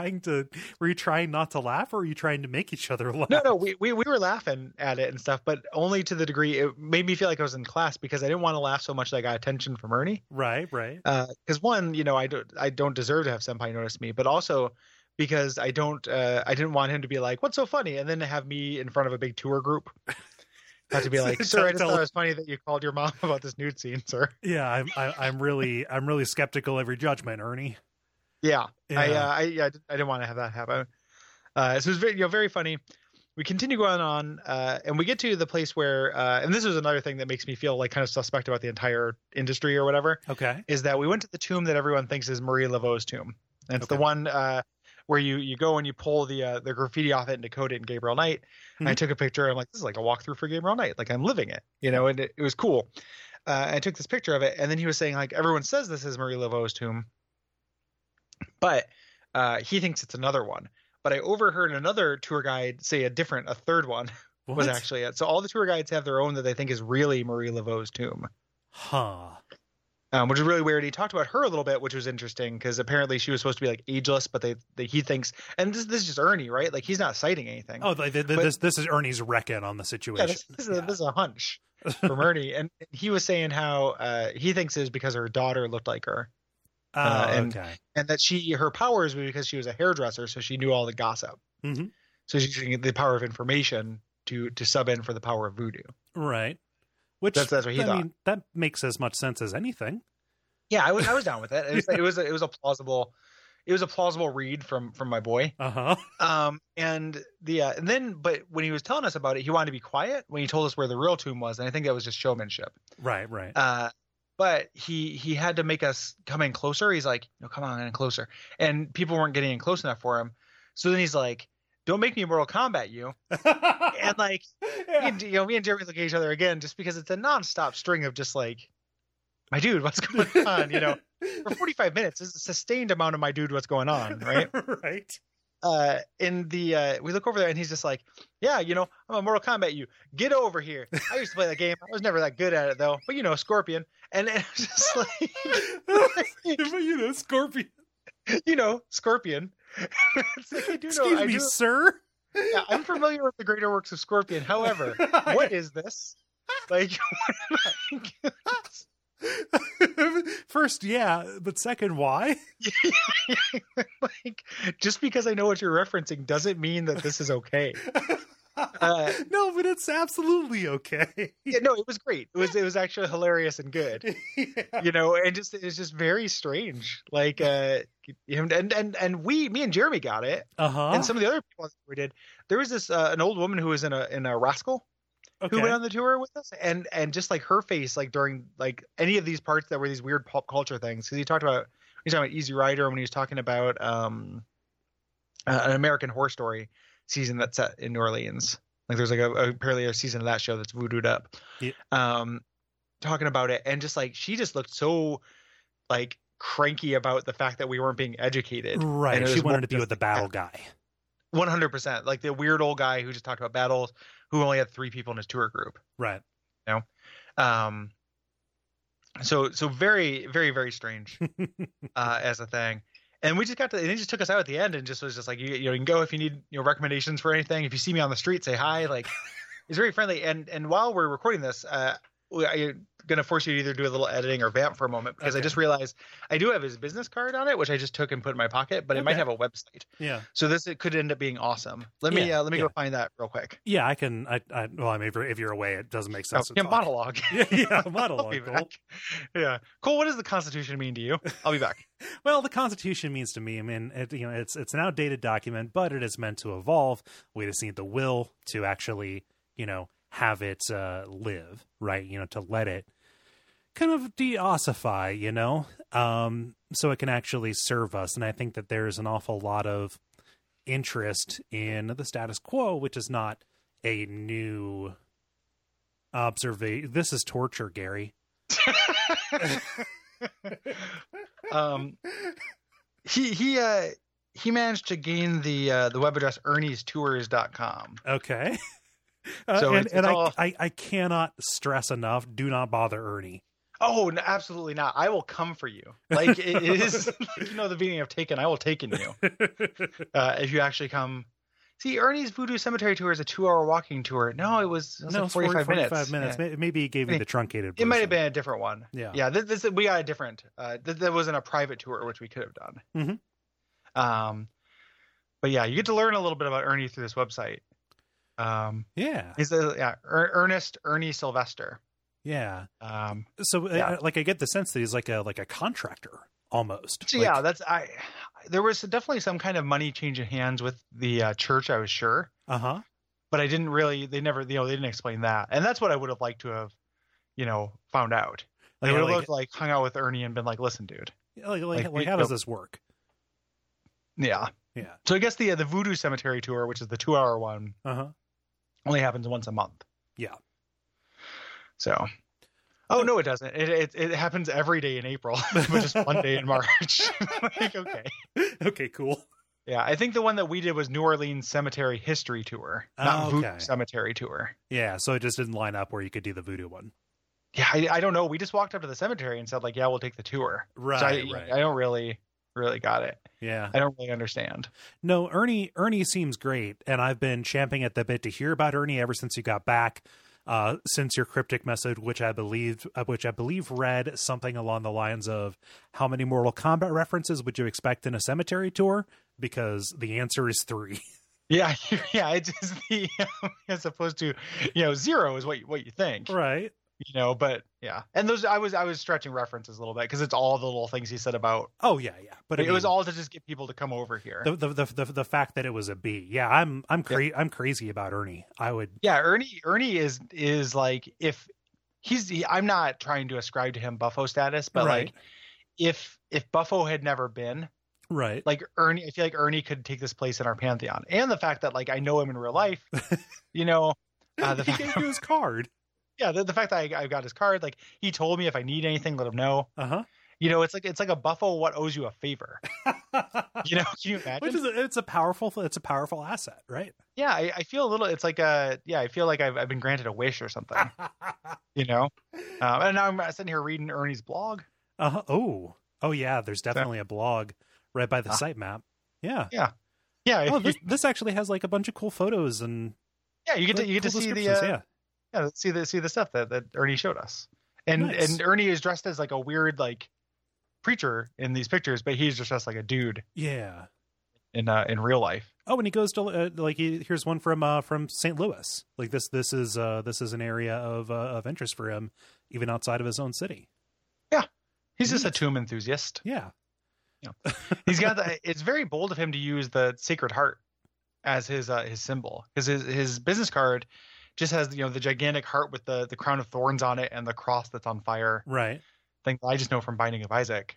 trying not to laugh, or were you trying to make each other laugh? No. We were laughing at it and stuff, but only to the degree it made me feel like I was in class because I didn't want to laugh so much that I got attention from Ernie. Right. Because one, I don't deserve to have Senpai notice me, but also because I didn't want him to be like, what's so funny? And then to have me in front of a big tour group. Have to be like, sir, I just thought it was funny that you called your mom about this nude scene, sir. Yeah, I'm really skeptical of your judgment, Ernie. Yeah. I didn't want to have that happen. So it was very, very funny. We continue going on, and we get to the place where, and this is another thing that makes me feel like kind of suspect about the entire industry or whatever. Okay. Is that we went to the tomb that everyone thinks is Marie Laveau's tomb. And it's the one where you go and you pull the graffiti off it and decode it in Gabriel Knight. Mm-hmm. And I took a picture. I'm like, this is like a walkthrough for Gabriel Knight. Like I'm living it, and it was cool. I took this picture of it, and then he was saying like, everyone says this is Marie Laveau's tomb, but he thinks it's another one. But I overheard another tour guide say a third one was actually it. So all the tour guides have their own that they think is really Marie Laveau's tomb. Huh. Which is really weird. He talked about her a little bit, which was interesting because apparently she was supposed to be like ageless, but he thinks, and this is just Ernie, right? Like he's not citing anything. Oh, this is Ernie's reckon on the situation. Yeah, this is a hunch from Ernie, and he was saying how he thinks it is because her daughter looked like her, and that her powers were because she was a hairdresser, so she knew all the gossip. Mm-hmm. So she's using the power of information to sub in for the power of voodoo. Right. Which that's what he thought. Mean, that makes as much sense as anything. Yeah, I was down with it. It was a plausible read from my boy. And but when he was telling us about it, he wanted to be quiet when he told us where the real tomb was, and I think that was just showmanship. Right. But he had to make us come in closer. He's like, no, come on in closer, and people weren't getting in close enough for him. So then he's like, don't make me Mortal Kombat you. And like, me and Jeremy look at each other again, just because it's a nonstop string of just like, my dude, what's going on? For 45 minutes, it's a sustained amount of my dude, what's going on, right? Right. We look over there and he's just like, yeah, I'm a Mortal Kombat you. Get over here. I used to play that game. I was never that good at it though. But Scorpion. And it's just like, Scorpion. Scorpion. It's like, Excuse me, sir. Yeah, I'm familiar with the greater works of Scorpion. However, what is this? Like, first, yeah, but second, why? Like, just because I know what you're referencing doesn't mean that this is okay. No, but it's absolutely okay. Yeah, no, it was great. It was actually hilarious and good. Yeah. And it's just very strange. Like me and Jeremy got it. And some of the other people we did. There was this an old woman who was in a Rascal who went on the tour with us, and just like her face, like during like any of these parts that were these weird pop culture things, because he's talking about Easy Rider when he was talking about an American Horror Story season that's set in New Orleans. Like there's like apparently a season of that show that's voodooed up. Yeah. Talking about it, and just like she just looked so like cranky about the fact that we weren't being educated. Right. She wanted to be with the battle guy. 100%. Like the weird old guy who just talked about battles, who only had 3 people in his tour group. Right. So very, very, very strange as a thing. And we just and he just took us out at the end and just was just like, you can go if you need recommendations for anything. If you see me on the street, say hi. Like, he's very friendly. And while we're recording this, I'm gonna force you to either do a little editing or vamp for a moment, because I just realized I do have his business card on it, which I just took and put in my pocket, but it might have a website. Yeah. So it could end up being awesome. Let me go find that real quick. Yeah, I can. Well, I mean, if you're away, it doesn't make sense. Monologue. Yeah, monologue. Cool. Yeah, cool. What does the Constitution mean to you? I'll be back. Well, the Constitution means to me, I mean, it's an outdated document, but it is meant to evolve. We just need the will to actually, have it live, right? To let it kind of de-ossify, so it can actually serve us. And I think that there's an awful lot of interest in the status quo, which is not a new observation. This is torture, Gary. He managed to gain the web address erniestours.com. Okay. So I cannot stress enough, do not bother Ernie. Oh, no, absolutely not. I will come for you. Like it is, like, the beginning of Taken. I will Taken you. If you actually come. See, Ernie's Voodoo Cemetery tour is a 2-hour walking tour. No, it was like 45 minutes. Yeah. Maybe he gave you the truncated version. It might have been a different one. Yeah. Yeah. We got a different. That wasn't a private tour, which we could have done. Mm-hmm. But yeah, you get to learn a little bit about Ernie through this website. Yeah. Ernest Ernie Sylvester. Yeah. So yeah. I get the sense that he's like a contractor almost. So yeah, there was definitely some kind of money changing hands with the church, I was sure. Uh-huh. But they didn't explain that. And that's what I would have liked to have, found out. Like, I would have hung out with Ernie and been like, listen, dude. How does this work? Yeah. Yeah. So I guess the Voodoo Cemetery tour, which is the 2-hour one, only happens once a month. Yeah. So, no, it doesn't. It happens every day in April, but just one day in March. Okay, cool. Yeah, I think the one that we did was New Orleans Cemetery History Tour, not Voodoo Cemetery Tour. Yeah, so it just didn't line up where you could do the Voodoo one. Yeah, I don't know. We just walked up to the cemetery and said, like, yeah, we'll take the tour. Right, so right. I don't really got it. Yeah. I don't really understand. No, Ernie seems great, and I've been champing at the bit to hear about Ernie ever since you got back. Since your cryptic message, which I believe read something along the lines of, how many Mortal Kombat references would you expect in a cemetery tour? Because the answer is 3. Yeah. It's just as opposed to, 0 is what you think. Right. But yeah. And those, I was stretching references a little bit because it's all the little things he said about. Oh yeah. But it was all to just get people to come over here. The fact that it was a B. Yeah. I'm crazy about Ernie. I would. Yeah. Ernie is like, if I'm not trying to ascribe to him Buffo status, but right. like if Buffo had never been, right. Like Ernie, I feel like Ernie could take this place in our pantheon. And the fact that like I know him in real life, he gave you his card. Yeah, the fact that I got his card, like he told me if I need anything, let him know. It's like a Buffo what owes you a favor. Can you imagine? Which is it's a powerful asset, right? Yeah, I feel a little. It's like I feel like I've been granted a wish or something. And now I'm sitting here reading Ernie's blog. Oh yeah, there's definitely a blog right by the sitemap. Yeah. Oh, this actually has like a bunch of cool photos and you get to see the see the stuff that Ernie showed us. And Ernie is dressed as like a weird like preacher in these pictures, but he's just dressed like a dude. Yeah. In real life. Oh, and he goes to here's one from St. Louis. Like this is an area of interest for him, even outside of his own city. Yeah, he's just a tomb enthusiast. Yeah. He's got it's very bold of him to use the Sacred Heart as his symbol, because his business card just has the gigantic heart with the crown of thorns on it and the cross that's on fire. Right. Thing I just know from Binding of Isaac,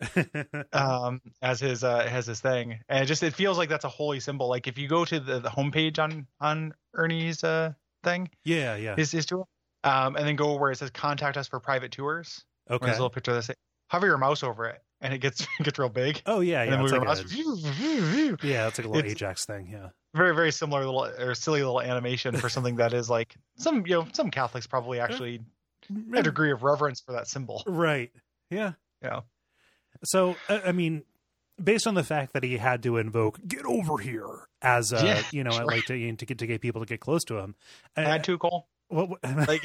as his thing, and it feels like that's a holy symbol. Like if you go to the homepage on Ernie's thing, his tour, and then go where it says contact us for private tours. Okay. There's a little picture of this. Hover your mouse over it, and it gets real big. Oh yeah. And then it's move like your mouse. it's like a little Ajax thing. Yeah. Very, very similar little or silly little animation for something that is like some Catholics probably actually a degree of reverence for that symbol. Right. Yeah. Yeah. So, I mean, based on the fact that he had to invoke "get over here" as like to get people to get close to him, had to, Cole. What? Like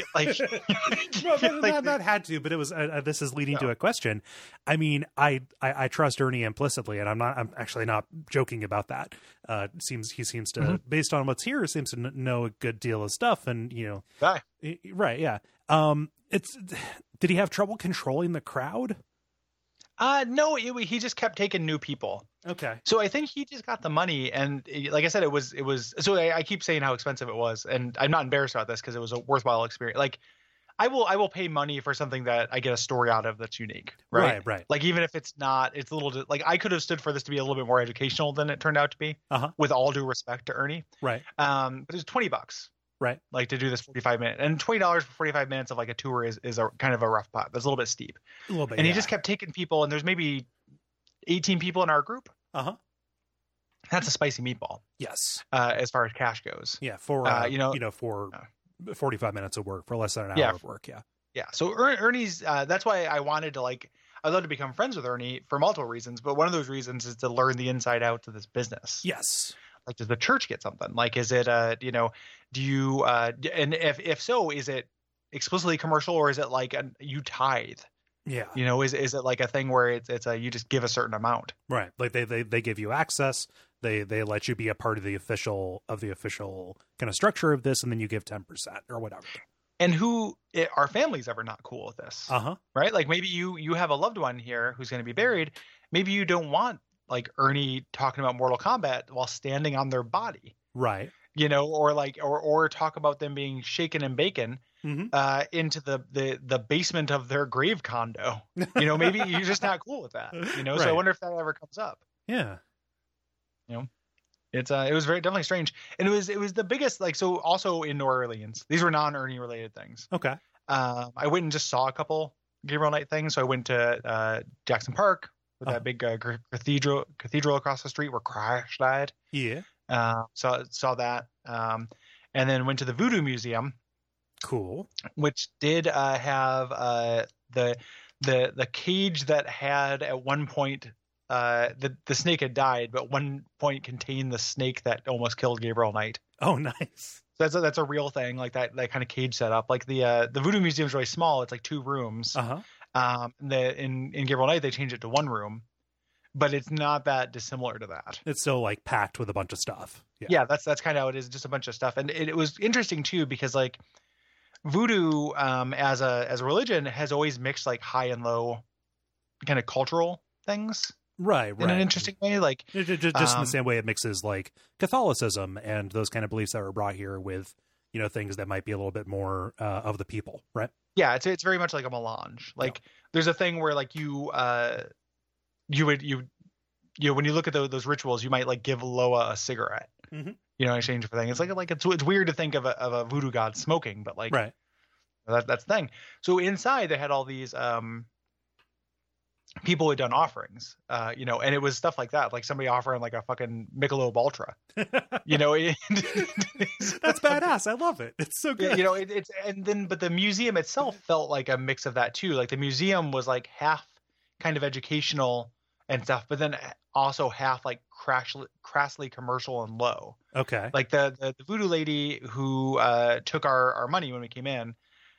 no, not had to, but it was. This is leading to a question. I mean, I trust Ernie implicitly, and I'm actually not joking about that. He seems to, based on what's here, seems to know a good deal of stuff, and right, yeah. Did he have trouble controlling the crowd? No, he just kept taking new people. Okay. So I think he just got the money, and like I said, it was. So I keep saying how expensive it was, and I'm not embarrassed about this because it was a worthwhile experience. Like, I will pay money for something that I get a story out of that's unique. Right. Like even if it's not, it's a little like I could have stood for this to be a little bit more educational than it turned out to be. With all due respect to Ernie. Right. But it was $20. Right. Like to do this 45-minute, and $20 for 45 minutes of like a tour is a kind of a rough pot. That's a little bit steep. A little bit. And yeah. he just kept taking people, and there's maybe 18 people in our group. That's a spicy meatball. Yes. As far as cash goes. Yeah. For for 45 minutes of work, for less than an hour of work. Yeah. Yeah. So Ernie's. That's why I wanted to I'd love to become friends with Ernie for multiple reasons, but one of those reasons is to learn the inside out to this business. Yes. Like, does the church get something? Like, is it do you and if so, is it explicitly commercial, or is it like you tithe? Yeah. Is it like a thing where it's you just give a certain amount? Right. Like they give you access. They let you be a part of the official kind of structure of this, and then you give 10% or whatever. And our family's ever not cool with this? Right. Like maybe you have a loved one here who's going to be buried. Maybe you don't want like Ernie talking about Mortal Kombat while standing on their body. Right. Or talk about them being shaken and bacon into the basement of their grave condo. Maybe you're just not cool with that. Right. So I wonder if that ever comes up. Yeah. It was definitely strange, and it was the biggest. Like, so also in New Orleans, these were non-Ernie related things. Okay. I went and just saw a couple Gabriel Knight things. So I went to Jackson Park with that big cathedral across the street where Crash died. Yeah. Saw that, and then went to the Voodoo Museum. Cool. Which did have the cage that had at one point the snake had died, but at one point contained the snake that almost killed Gabriel Knight. Oh, nice. So that's a real thing, like that kind of cage setup. Like the Voodoo Museum is really small; it's like 2 rooms. In Gabriel Knight they changed it to 1 room. But it's not that dissimilar to that. It's still like packed with a bunch of stuff. Yeah, that's kind of how it is, just a bunch of stuff. And it was interesting too, because like voodoo as a religion has always mixed like high and low kind of cultural things. Right. In an interesting way. Like just in the same way it mixes like Catholicism and those kind of beliefs that were brought here with, things that might be a little bit more of the people. Right. Yeah. It's very much like a melange. Like there's a thing where like you would when you look at those rituals, you might like give Loa a cigarette, in exchange for things. It's weird to think of a voodoo god smoking, but like, right. That's the thing. So inside they had all these, people who had done offerings, and it was stuff like that. Like somebody offering like a fucking Michelob Ultra, That's badass. I love it. It's so good. But the museum itself felt like a mix of that too. Like the museum was like half kind of educational and stuff, but then also half like crassly commercial and low. Okay. Like the voodoo lady who took our money when we came in,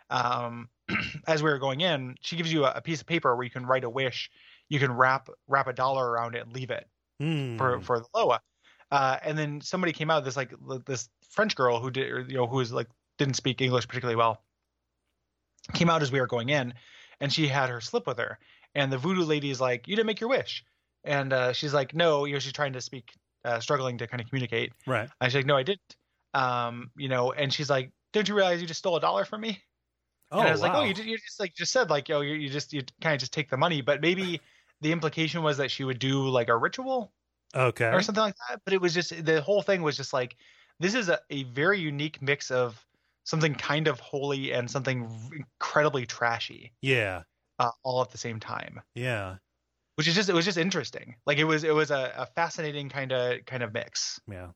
as we were going in, she gives you a piece of paper where you can write a wish. You can wrap $1 around it and leave it for the Loa. And then somebody came out, this French girl who didn't speak English particularly well, came out as we were going in, and she had her slip with her. And the voodoo lady is like, "You didn't make your wish." And she's like, "No," she's trying to speak, struggling to kind of communicate. Right. And she's like, "No, I didn't." And she's like, "Don't you realize you just stole $1 from me?" Oh, and I was like, "Oh, you just said like, you kind of just take the money." But maybe the implication was that she would do like a ritual, okay, or something like that. But it was just, the whole thing was just like, this is a very unique mix of something kind of holy and something incredibly trashy. Yeah. All at the same time. Yeah. It was just interesting. Like it was a fascinating kind of mix. Yeah.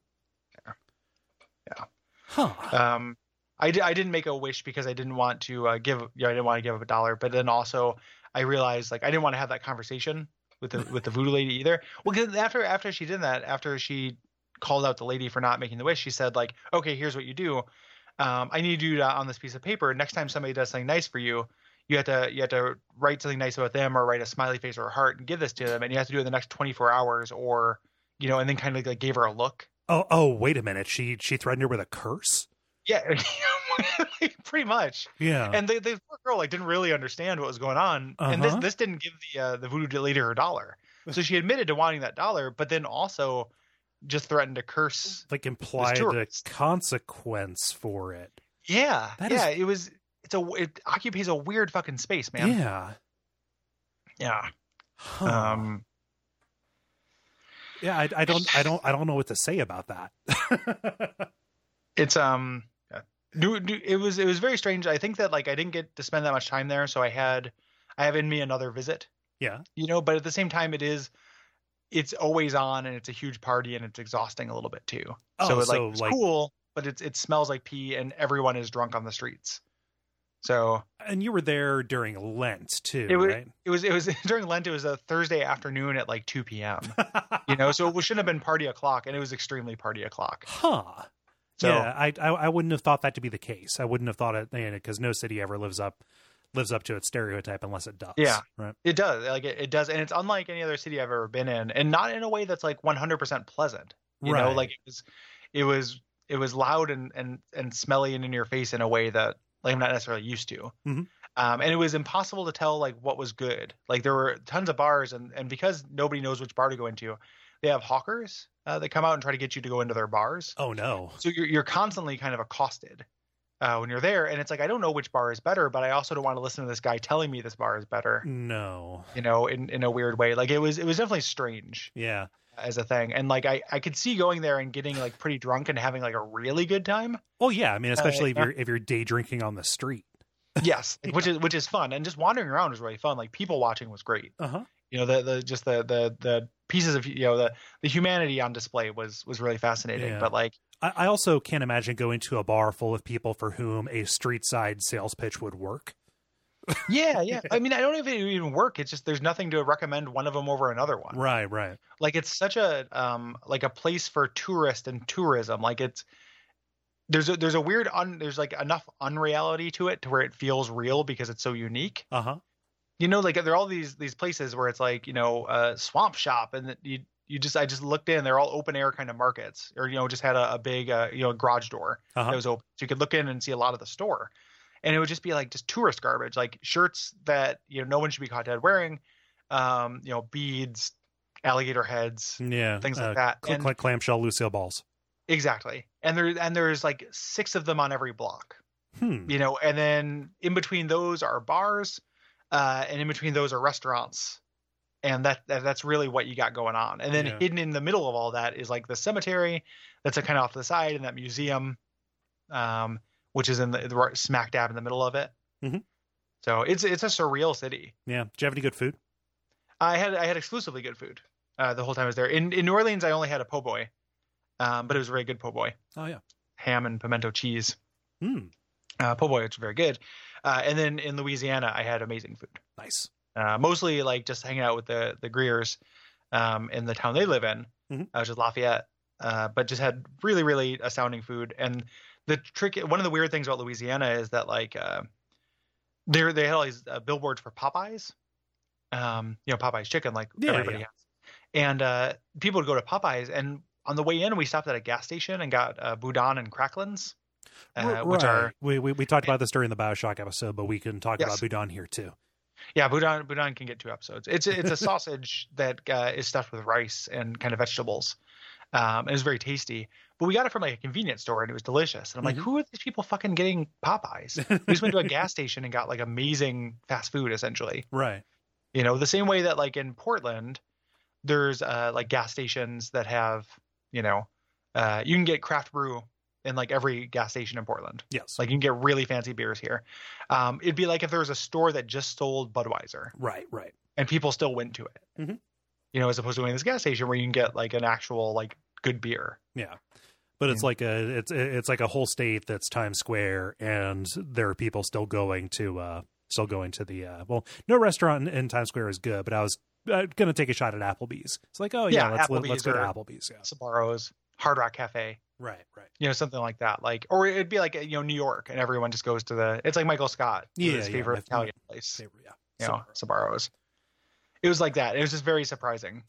Yeah. Huh. I didn't make a wish because I didn't want to give up $1, but then also I realized like I didn't want to have that conversation with the voodoo lady either. Well, because after she did that, after she called out the lady for not making the wish, she said like, "Okay, here's what you do. I need you to, on this piece of paper, next time somebody does something nice for you, you have to write something nice about them, or write a smiley face or a heart and give this to them, and you have to do it in the next 24 hours, or and then kind of like gave her a look." Oh, wait a minute. She threatened her with a curse? Yeah, pretty much. Yeah. And the poor girl like didn't really understand what was going on, and this didn't give the voodoo lady her $1. So she admitted to wanting that $1, but then also just threatened to curse, like implied a consequence for it. Yeah, it occupies a weird fucking space, man. Yeah. Yeah. Huh. Yeah, I don't know what to say about that. It's It was very strange. I think that like I didn't get to spend that much time there, so I have in me another visit. Yeah. But at the same time, it's always on, and it's a huge party, and it's exhausting a little bit too. So it's cool, but it smells like pee, and everyone is drunk on the streets. So. And you were there during Lent too, right? It was during Lent. It was a Thursday afternoon at like 2 p.m. So it shouldn't have been party o'clock, and it was extremely party o'clock. Huh. So, yeah, I wouldn't have thought that to be the case. I wouldn't have thought it, because no city ever lives up to its stereotype unless it does. Yeah, right. It does. Like it does, and it's unlike any other city I've ever been in, and not in a way that's like 100% pleasant. You know, like it was loud and smelly and in your face in a way that like I'm not necessarily used to. Mm-hmm. And it was impossible to tell like what was good. Like there were tons of bars, and because nobody knows which bar to go into, they have hawkers that come out and try to get you to go into their bars. Oh no! So you're constantly kind of accosted when you're there, and it's like I don't know which bar is better, but I also don't want to listen to this guy telling me this bar is better. No, in a weird way. Like it was definitely strange. Yeah, as a thing, and like I could see going there and getting like pretty drunk and having like a really good time. Well, yeah, I mean, especially if you're day drinking on the street. Yes, which is fun, and just wandering around was really fun. Like people watching was great. Uh-huh. The pieces of the humanity on display was really fascinating. Yeah. But like I also can't imagine going to a bar full of people for whom a street side sales pitch would work. Yeah. I mean, I don't know if it would even work. It's just there's nothing to recommend one of them over another one. Right. Like it's such a like a place for tourist and tourism. Like there's a weird there's like enough unreality to it to where it feels real because it's so unique. Uh-huh. Like there are all these places where it's like, a swamp shop, and I just looked in, they're all open air kind of markets, or, just had a big, garage door that was open. So you could look in and see a lot of the store, and it would just be like just tourist garbage, like shirts that, no one should be caught dead wearing, beads, alligator heads, things like that. Like clamshell Lucille balls. Exactly. And there's like 6 of them on every block, and then in between those are bars. And in between those are restaurants, and that's really what you got going on. And then hidden in the middle of all that is like the cemetery that's kind of off to the side, and that museum, which is in the smack dab in the middle of it. Mm-hmm. So it's a surreal city. Yeah. Did you have any good food? I had exclusively good food the whole time I was there. In New Orleans, I only had a po' boy, but it was a very good po' boy. Oh yeah, ham and pimento cheese. Po' boy, which is very good. And then in Louisiana, I had amazing food. Nice. Mostly like just hanging out with the Greers in the town they live in, which is Lafayette, but just had really, really astounding food. And one of the weird things about Louisiana is that like they had all these billboards for Popeyes, Popeyes chicken, like everybody has. And people would go to Popeyes, and on the way in, we stopped at a gas station and got Boudin and Cracklins. Which are we talked about this during the BioShock episode, but we can talk about Boudin here too. Yeah, Boudin can get 2 episodes. It's a sausage that is stuffed with rice and kind of vegetables. It was very tasty, but we got it from like a convenience store, and it was delicious. And I'm like, who are these people fucking getting Popeyes? We just went to a gas station and got like amazing fast food, essentially. Right. The same way that like in Portland, there's like gas stations that have, you can get craft brew in like every gas station in Portland. Yes. Like you can get really fancy beers here. It'd be like if there was a store that just sold Budweiser. Right. And people still went to it. Mm-hmm. As opposed to going to this gas station where you can get like an actual like good beer. Yeah. But it's like it's like a whole state that's Times Square, and there are people still going to the no restaurant in Times Square is good, but I was going to take a shot at Applebee's. It's like, let's go to Applebee's. Yeah. Sbarro's, Hard Rock Cafe. Right. Something like that. Like, or it'd be like, New York, and everyone just goes to it's like Michael Scott. His favorite Italian place. Sbarro's. It was like that. It was just very surprising.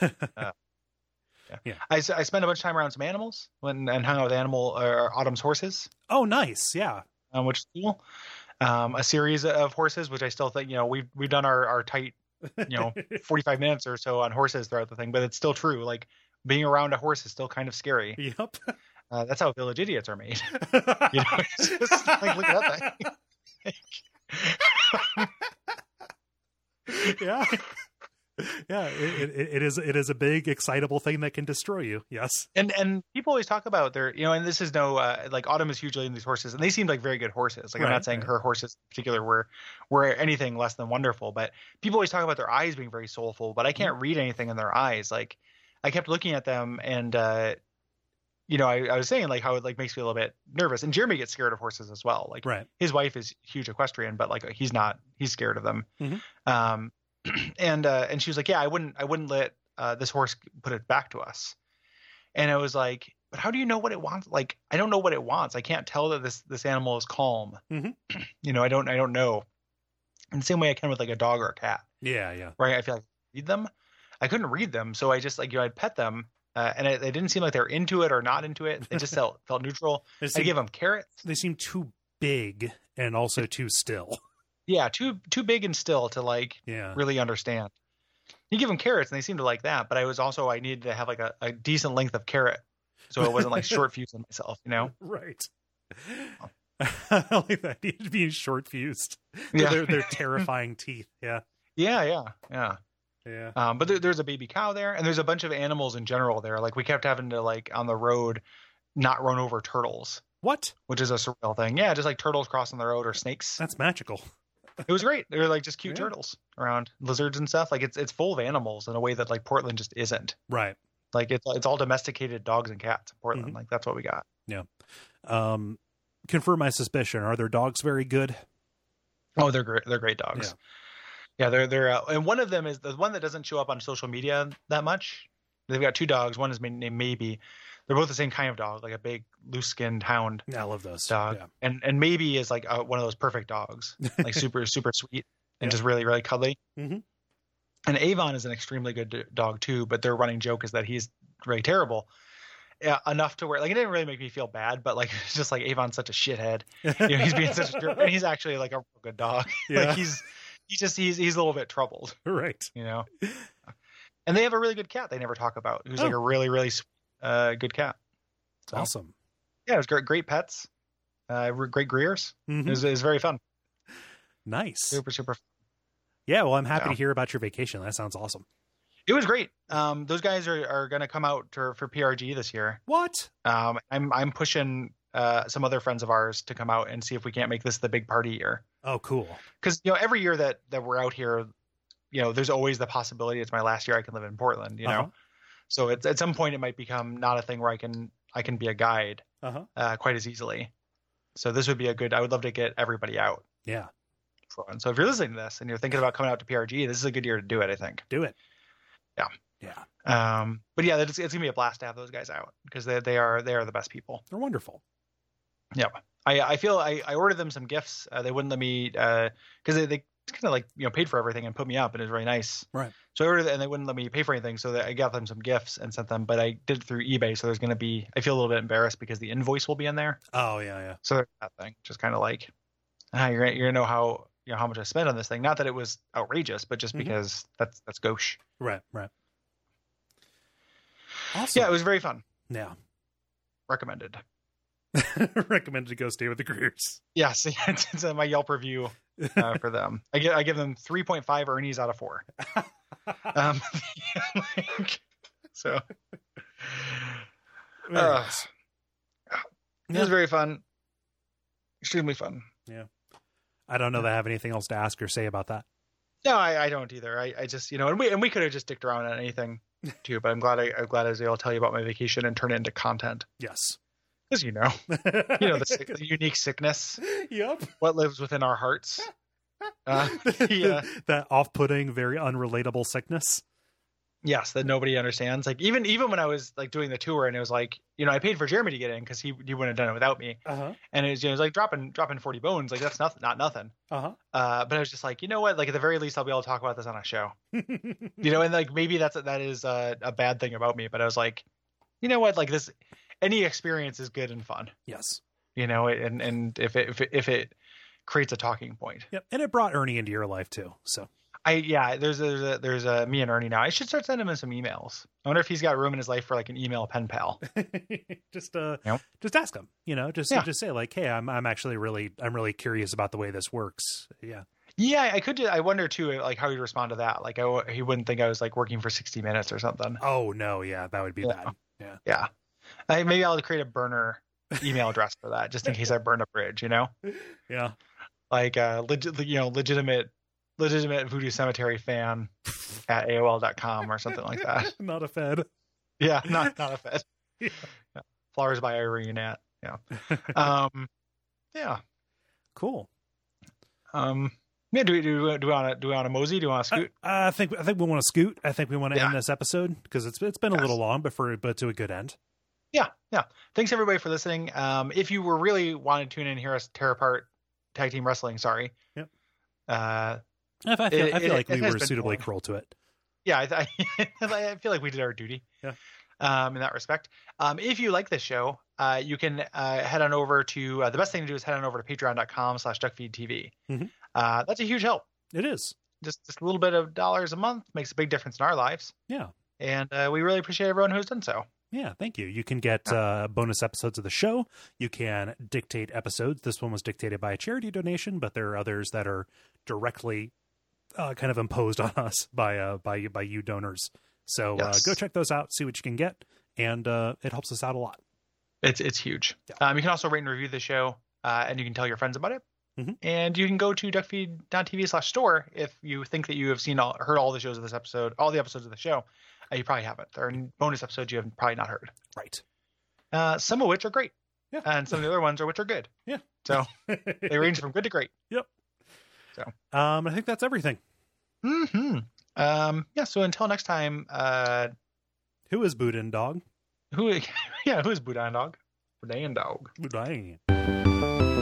Yeah. I spent a bunch of time around some animals and hung out with Autumn's horses. Oh, nice. Yeah. Which is cool. A series of horses, which I still think, we've done our tight, 45 minutes or so on horses throughout the thing, but it's still true. Like, being around a horse is still kind of scary. Yep. That's how Village Idiots are made. It's just like, look at that thing. Yeah. Yeah, it is a big, excitable thing that can destroy you. Yes. And people always talk about their, and this is no, like Autumn is hugely into these horses, and they seem like very good horses. Like, I'm not saying her horses in particular were anything less than wonderful, but people always talk about their eyes being very soulful, but I can't read anything in their eyes. Like, I kept looking at them, and I was saying like how it like makes me a little bit nervous. And Jeremy gets scared of horses as well. Like, his wife is huge equestrian, but like he's scared of them. Mm-hmm. And she was like, yeah, I wouldn't let this horse put it back to us. And I was like, but how do you know what it wants? Like, I don't know what it wants. I can't tell that this animal is calm. Mm-hmm. I don't know. In the same way I can with like a dog or a cat. Yeah. Right. I feel like I read them. I couldn't read them. So I just I'd pet them. And they didn't seem like they're into it or not into it. They just felt neutral. I give them carrots. They seem too big and also too still. Yeah, too big and still to really understand. You give them carrots and they seem to like that, but I needed to have like a decent length of carrot, so it wasn't like short fusing myself, Right. I like that. He's being short fused. Yeah. They're terrifying teeth. Yeah. Yeah. But there's a baby cow there, and there's a bunch of animals in general there. Like, we kept having to on the road not run over turtles. What? Which is a surreal thing. Yeah, just like turtles crossing the road or snakes. That's magical. It was great. They're like just cute turtles around, lizards and stuff. Like, it's full of animals in a way that like Portland just isn't. Right. Like, it's all domesticated dogs and cats in Portland. Mm-hmm. Like, that's what we got. Yeah. Confirm my suspicion. Are their dogs very good? Oh, they're great. They're great dogs. Yeah, they're and one of them is the one that doesn't show up on social media that much. They've got two dogs. One is named Maybe. They're both the same kind of dog, like a big loose-skinned hound. Yeah, I love those. Dog. Yeah. And Maybe is like one of those perfect dogs, like super super sweet and just really really cuddly. Mm-hmm. And Avon is an extremely good dog too, but their running joke is that he's really terrible. Yeah, enough to where it didn't really make me feel bad, but it's just like Avon's such a shithead. He's being such a jerk, and he's actually like a real good dog. Yeah. He's a little bit troubled. Right. And they have a really good cat they never talk about, who's like a really, really good cat. So, awesome. Yeah, it was great pets. Great Greers. Mm-hmm. It was very fun. Nice. Super, super fun. Yeah, well, I'm happy to hear about your vacation. That sounds awesome. It was great. Those guys are going to come out for PRG this year. What? I'm pushing some other friends of ours to come out and see if we can't make this the big party year. Oh, cool. Because every year that we're out here, there's always the possibility it's my last year I can live in Portland. So at some point it might become not a thing where I can be a guide quite as easily. So this would be I would love to get everybody out. Yeah. So if you're listening to this and you're thinking about coming out to PRG, this is a good year to do it, I think. Do it. Yeah. But yeah, it's gonna be a blast to have those guys out because they are the best people. They're wonderful. Yeah. I feel I ordered them some gifts. They wouldn't let me because they kind of paid for everything and put me up, and it was really nice. Right. So I ordered it and they wouldn't let me pay for anything, so I got them some gifts and sent them. But I did it through eBay, so there's going to be. I feel a little bit embarrassed because the invoice will be in there. Oh yeah. So there's that thing, just kind of like, you're gonna know how much I spent on this thing. Not that it was outrageous, but just because that's gauche. Right. Awesome. Yeah, it was very fun. Yeah. Recommended. Recommended to go stay with the Greers. Yes, it's my Yelp review for them. I give them 3.5 Ernies out of 4. So it was very fun, extremely fun. Yeah, I don't know that I have anything else to ask or say about that. No, I don't either. I just and we could have just sticked around on anything too, but I'm glad I was able to tell you about my vacation and turn it into content. Yes. Because the unique sickness. Yep. What lives within our hearts. That off-putting, very unrelatable sickness. Yes, that nobody understands. Like even when I was like doing the tour, and it was like I paid for Jeremy to get in because he wouldn't have done it without me. And it was like dropping 40 bones. Like that's not nothing. But I was just like, what? Like at the very least, I'll be able to talk about this on a show. And like maybe that is a bad thing about me. But I was like, what? Like this. Any experience is good and fun. Yes. And if it creates a talking point. Yep. And it brought Ernie into your life too. So there's a me and Ernie now. I should start sending him some emails. I wonder if he's got room in his life for like an email pen pal. Just ask him, just say like, hey, I'm really curious about the way this works. Yeah. Yeah, I could. I wonder too, like how he'd respond to that. Like, he wouldn't think I was like working for 60 Minutes or something. Oh no, yeah, that would be bad. Yeah, yeah. Maybe I'll create a burner email address for that, just in case I burn a bridge. Yeah. Like legitimate Voodoo Cemetery fan at AOL.com or something like that. Not a Fed. Yeah, not a Fed. Yeah. Flowers by Irene at. Yeah. Yeah. Cool. Yeah. Do we want to mosey? Do we want to scoot? I think we want to scoot. I think we want to end this episode because it's been a little long, but to a good end. Yeah. Thanks everybody for listening. If you were really wanting to tune in and hear us tear apart tag team wrestling, sorry. Yep. I feel like we were suitably cruel to it. Yeah, I feel like we did our duty. Yeah. In that respect. If you like this show, you can head on over to the best thing to do is head on over to patreon.com/duckfeedtv. Mm-hmm. That's a huge help. It is. Just a little bit of dollars a month makes a big difference in our lives. Yeah. And we really appreciate everyone who's done so. Yeah, thank you. You can get bonus episodes of the show. You can dictate episodes. This one was dictated by a charity donation, but there are others that are directly kind of imposed on us by you donors. So go check those out, see what you can get, and it helps us out a lot. It's huge. Yeah. You can also rate and review the show, and you can tell your friends about it. Mm-hmm. And you can go to duckfeed.tv/store if you think that you have heard all the shows of this episode, all the episodes of the show. You probably haven't. There are bonus episodes you have probably not heard. Right. Some of which are great. Yeah. And some of the other ones which are good. Yeah. So they range from good to great. Yep. So I think that's everything. Mm-hmm. Yeah. So until next time. Who is Boudin Dog? Who is Boudin Dog? Boudin Dog. Boudin.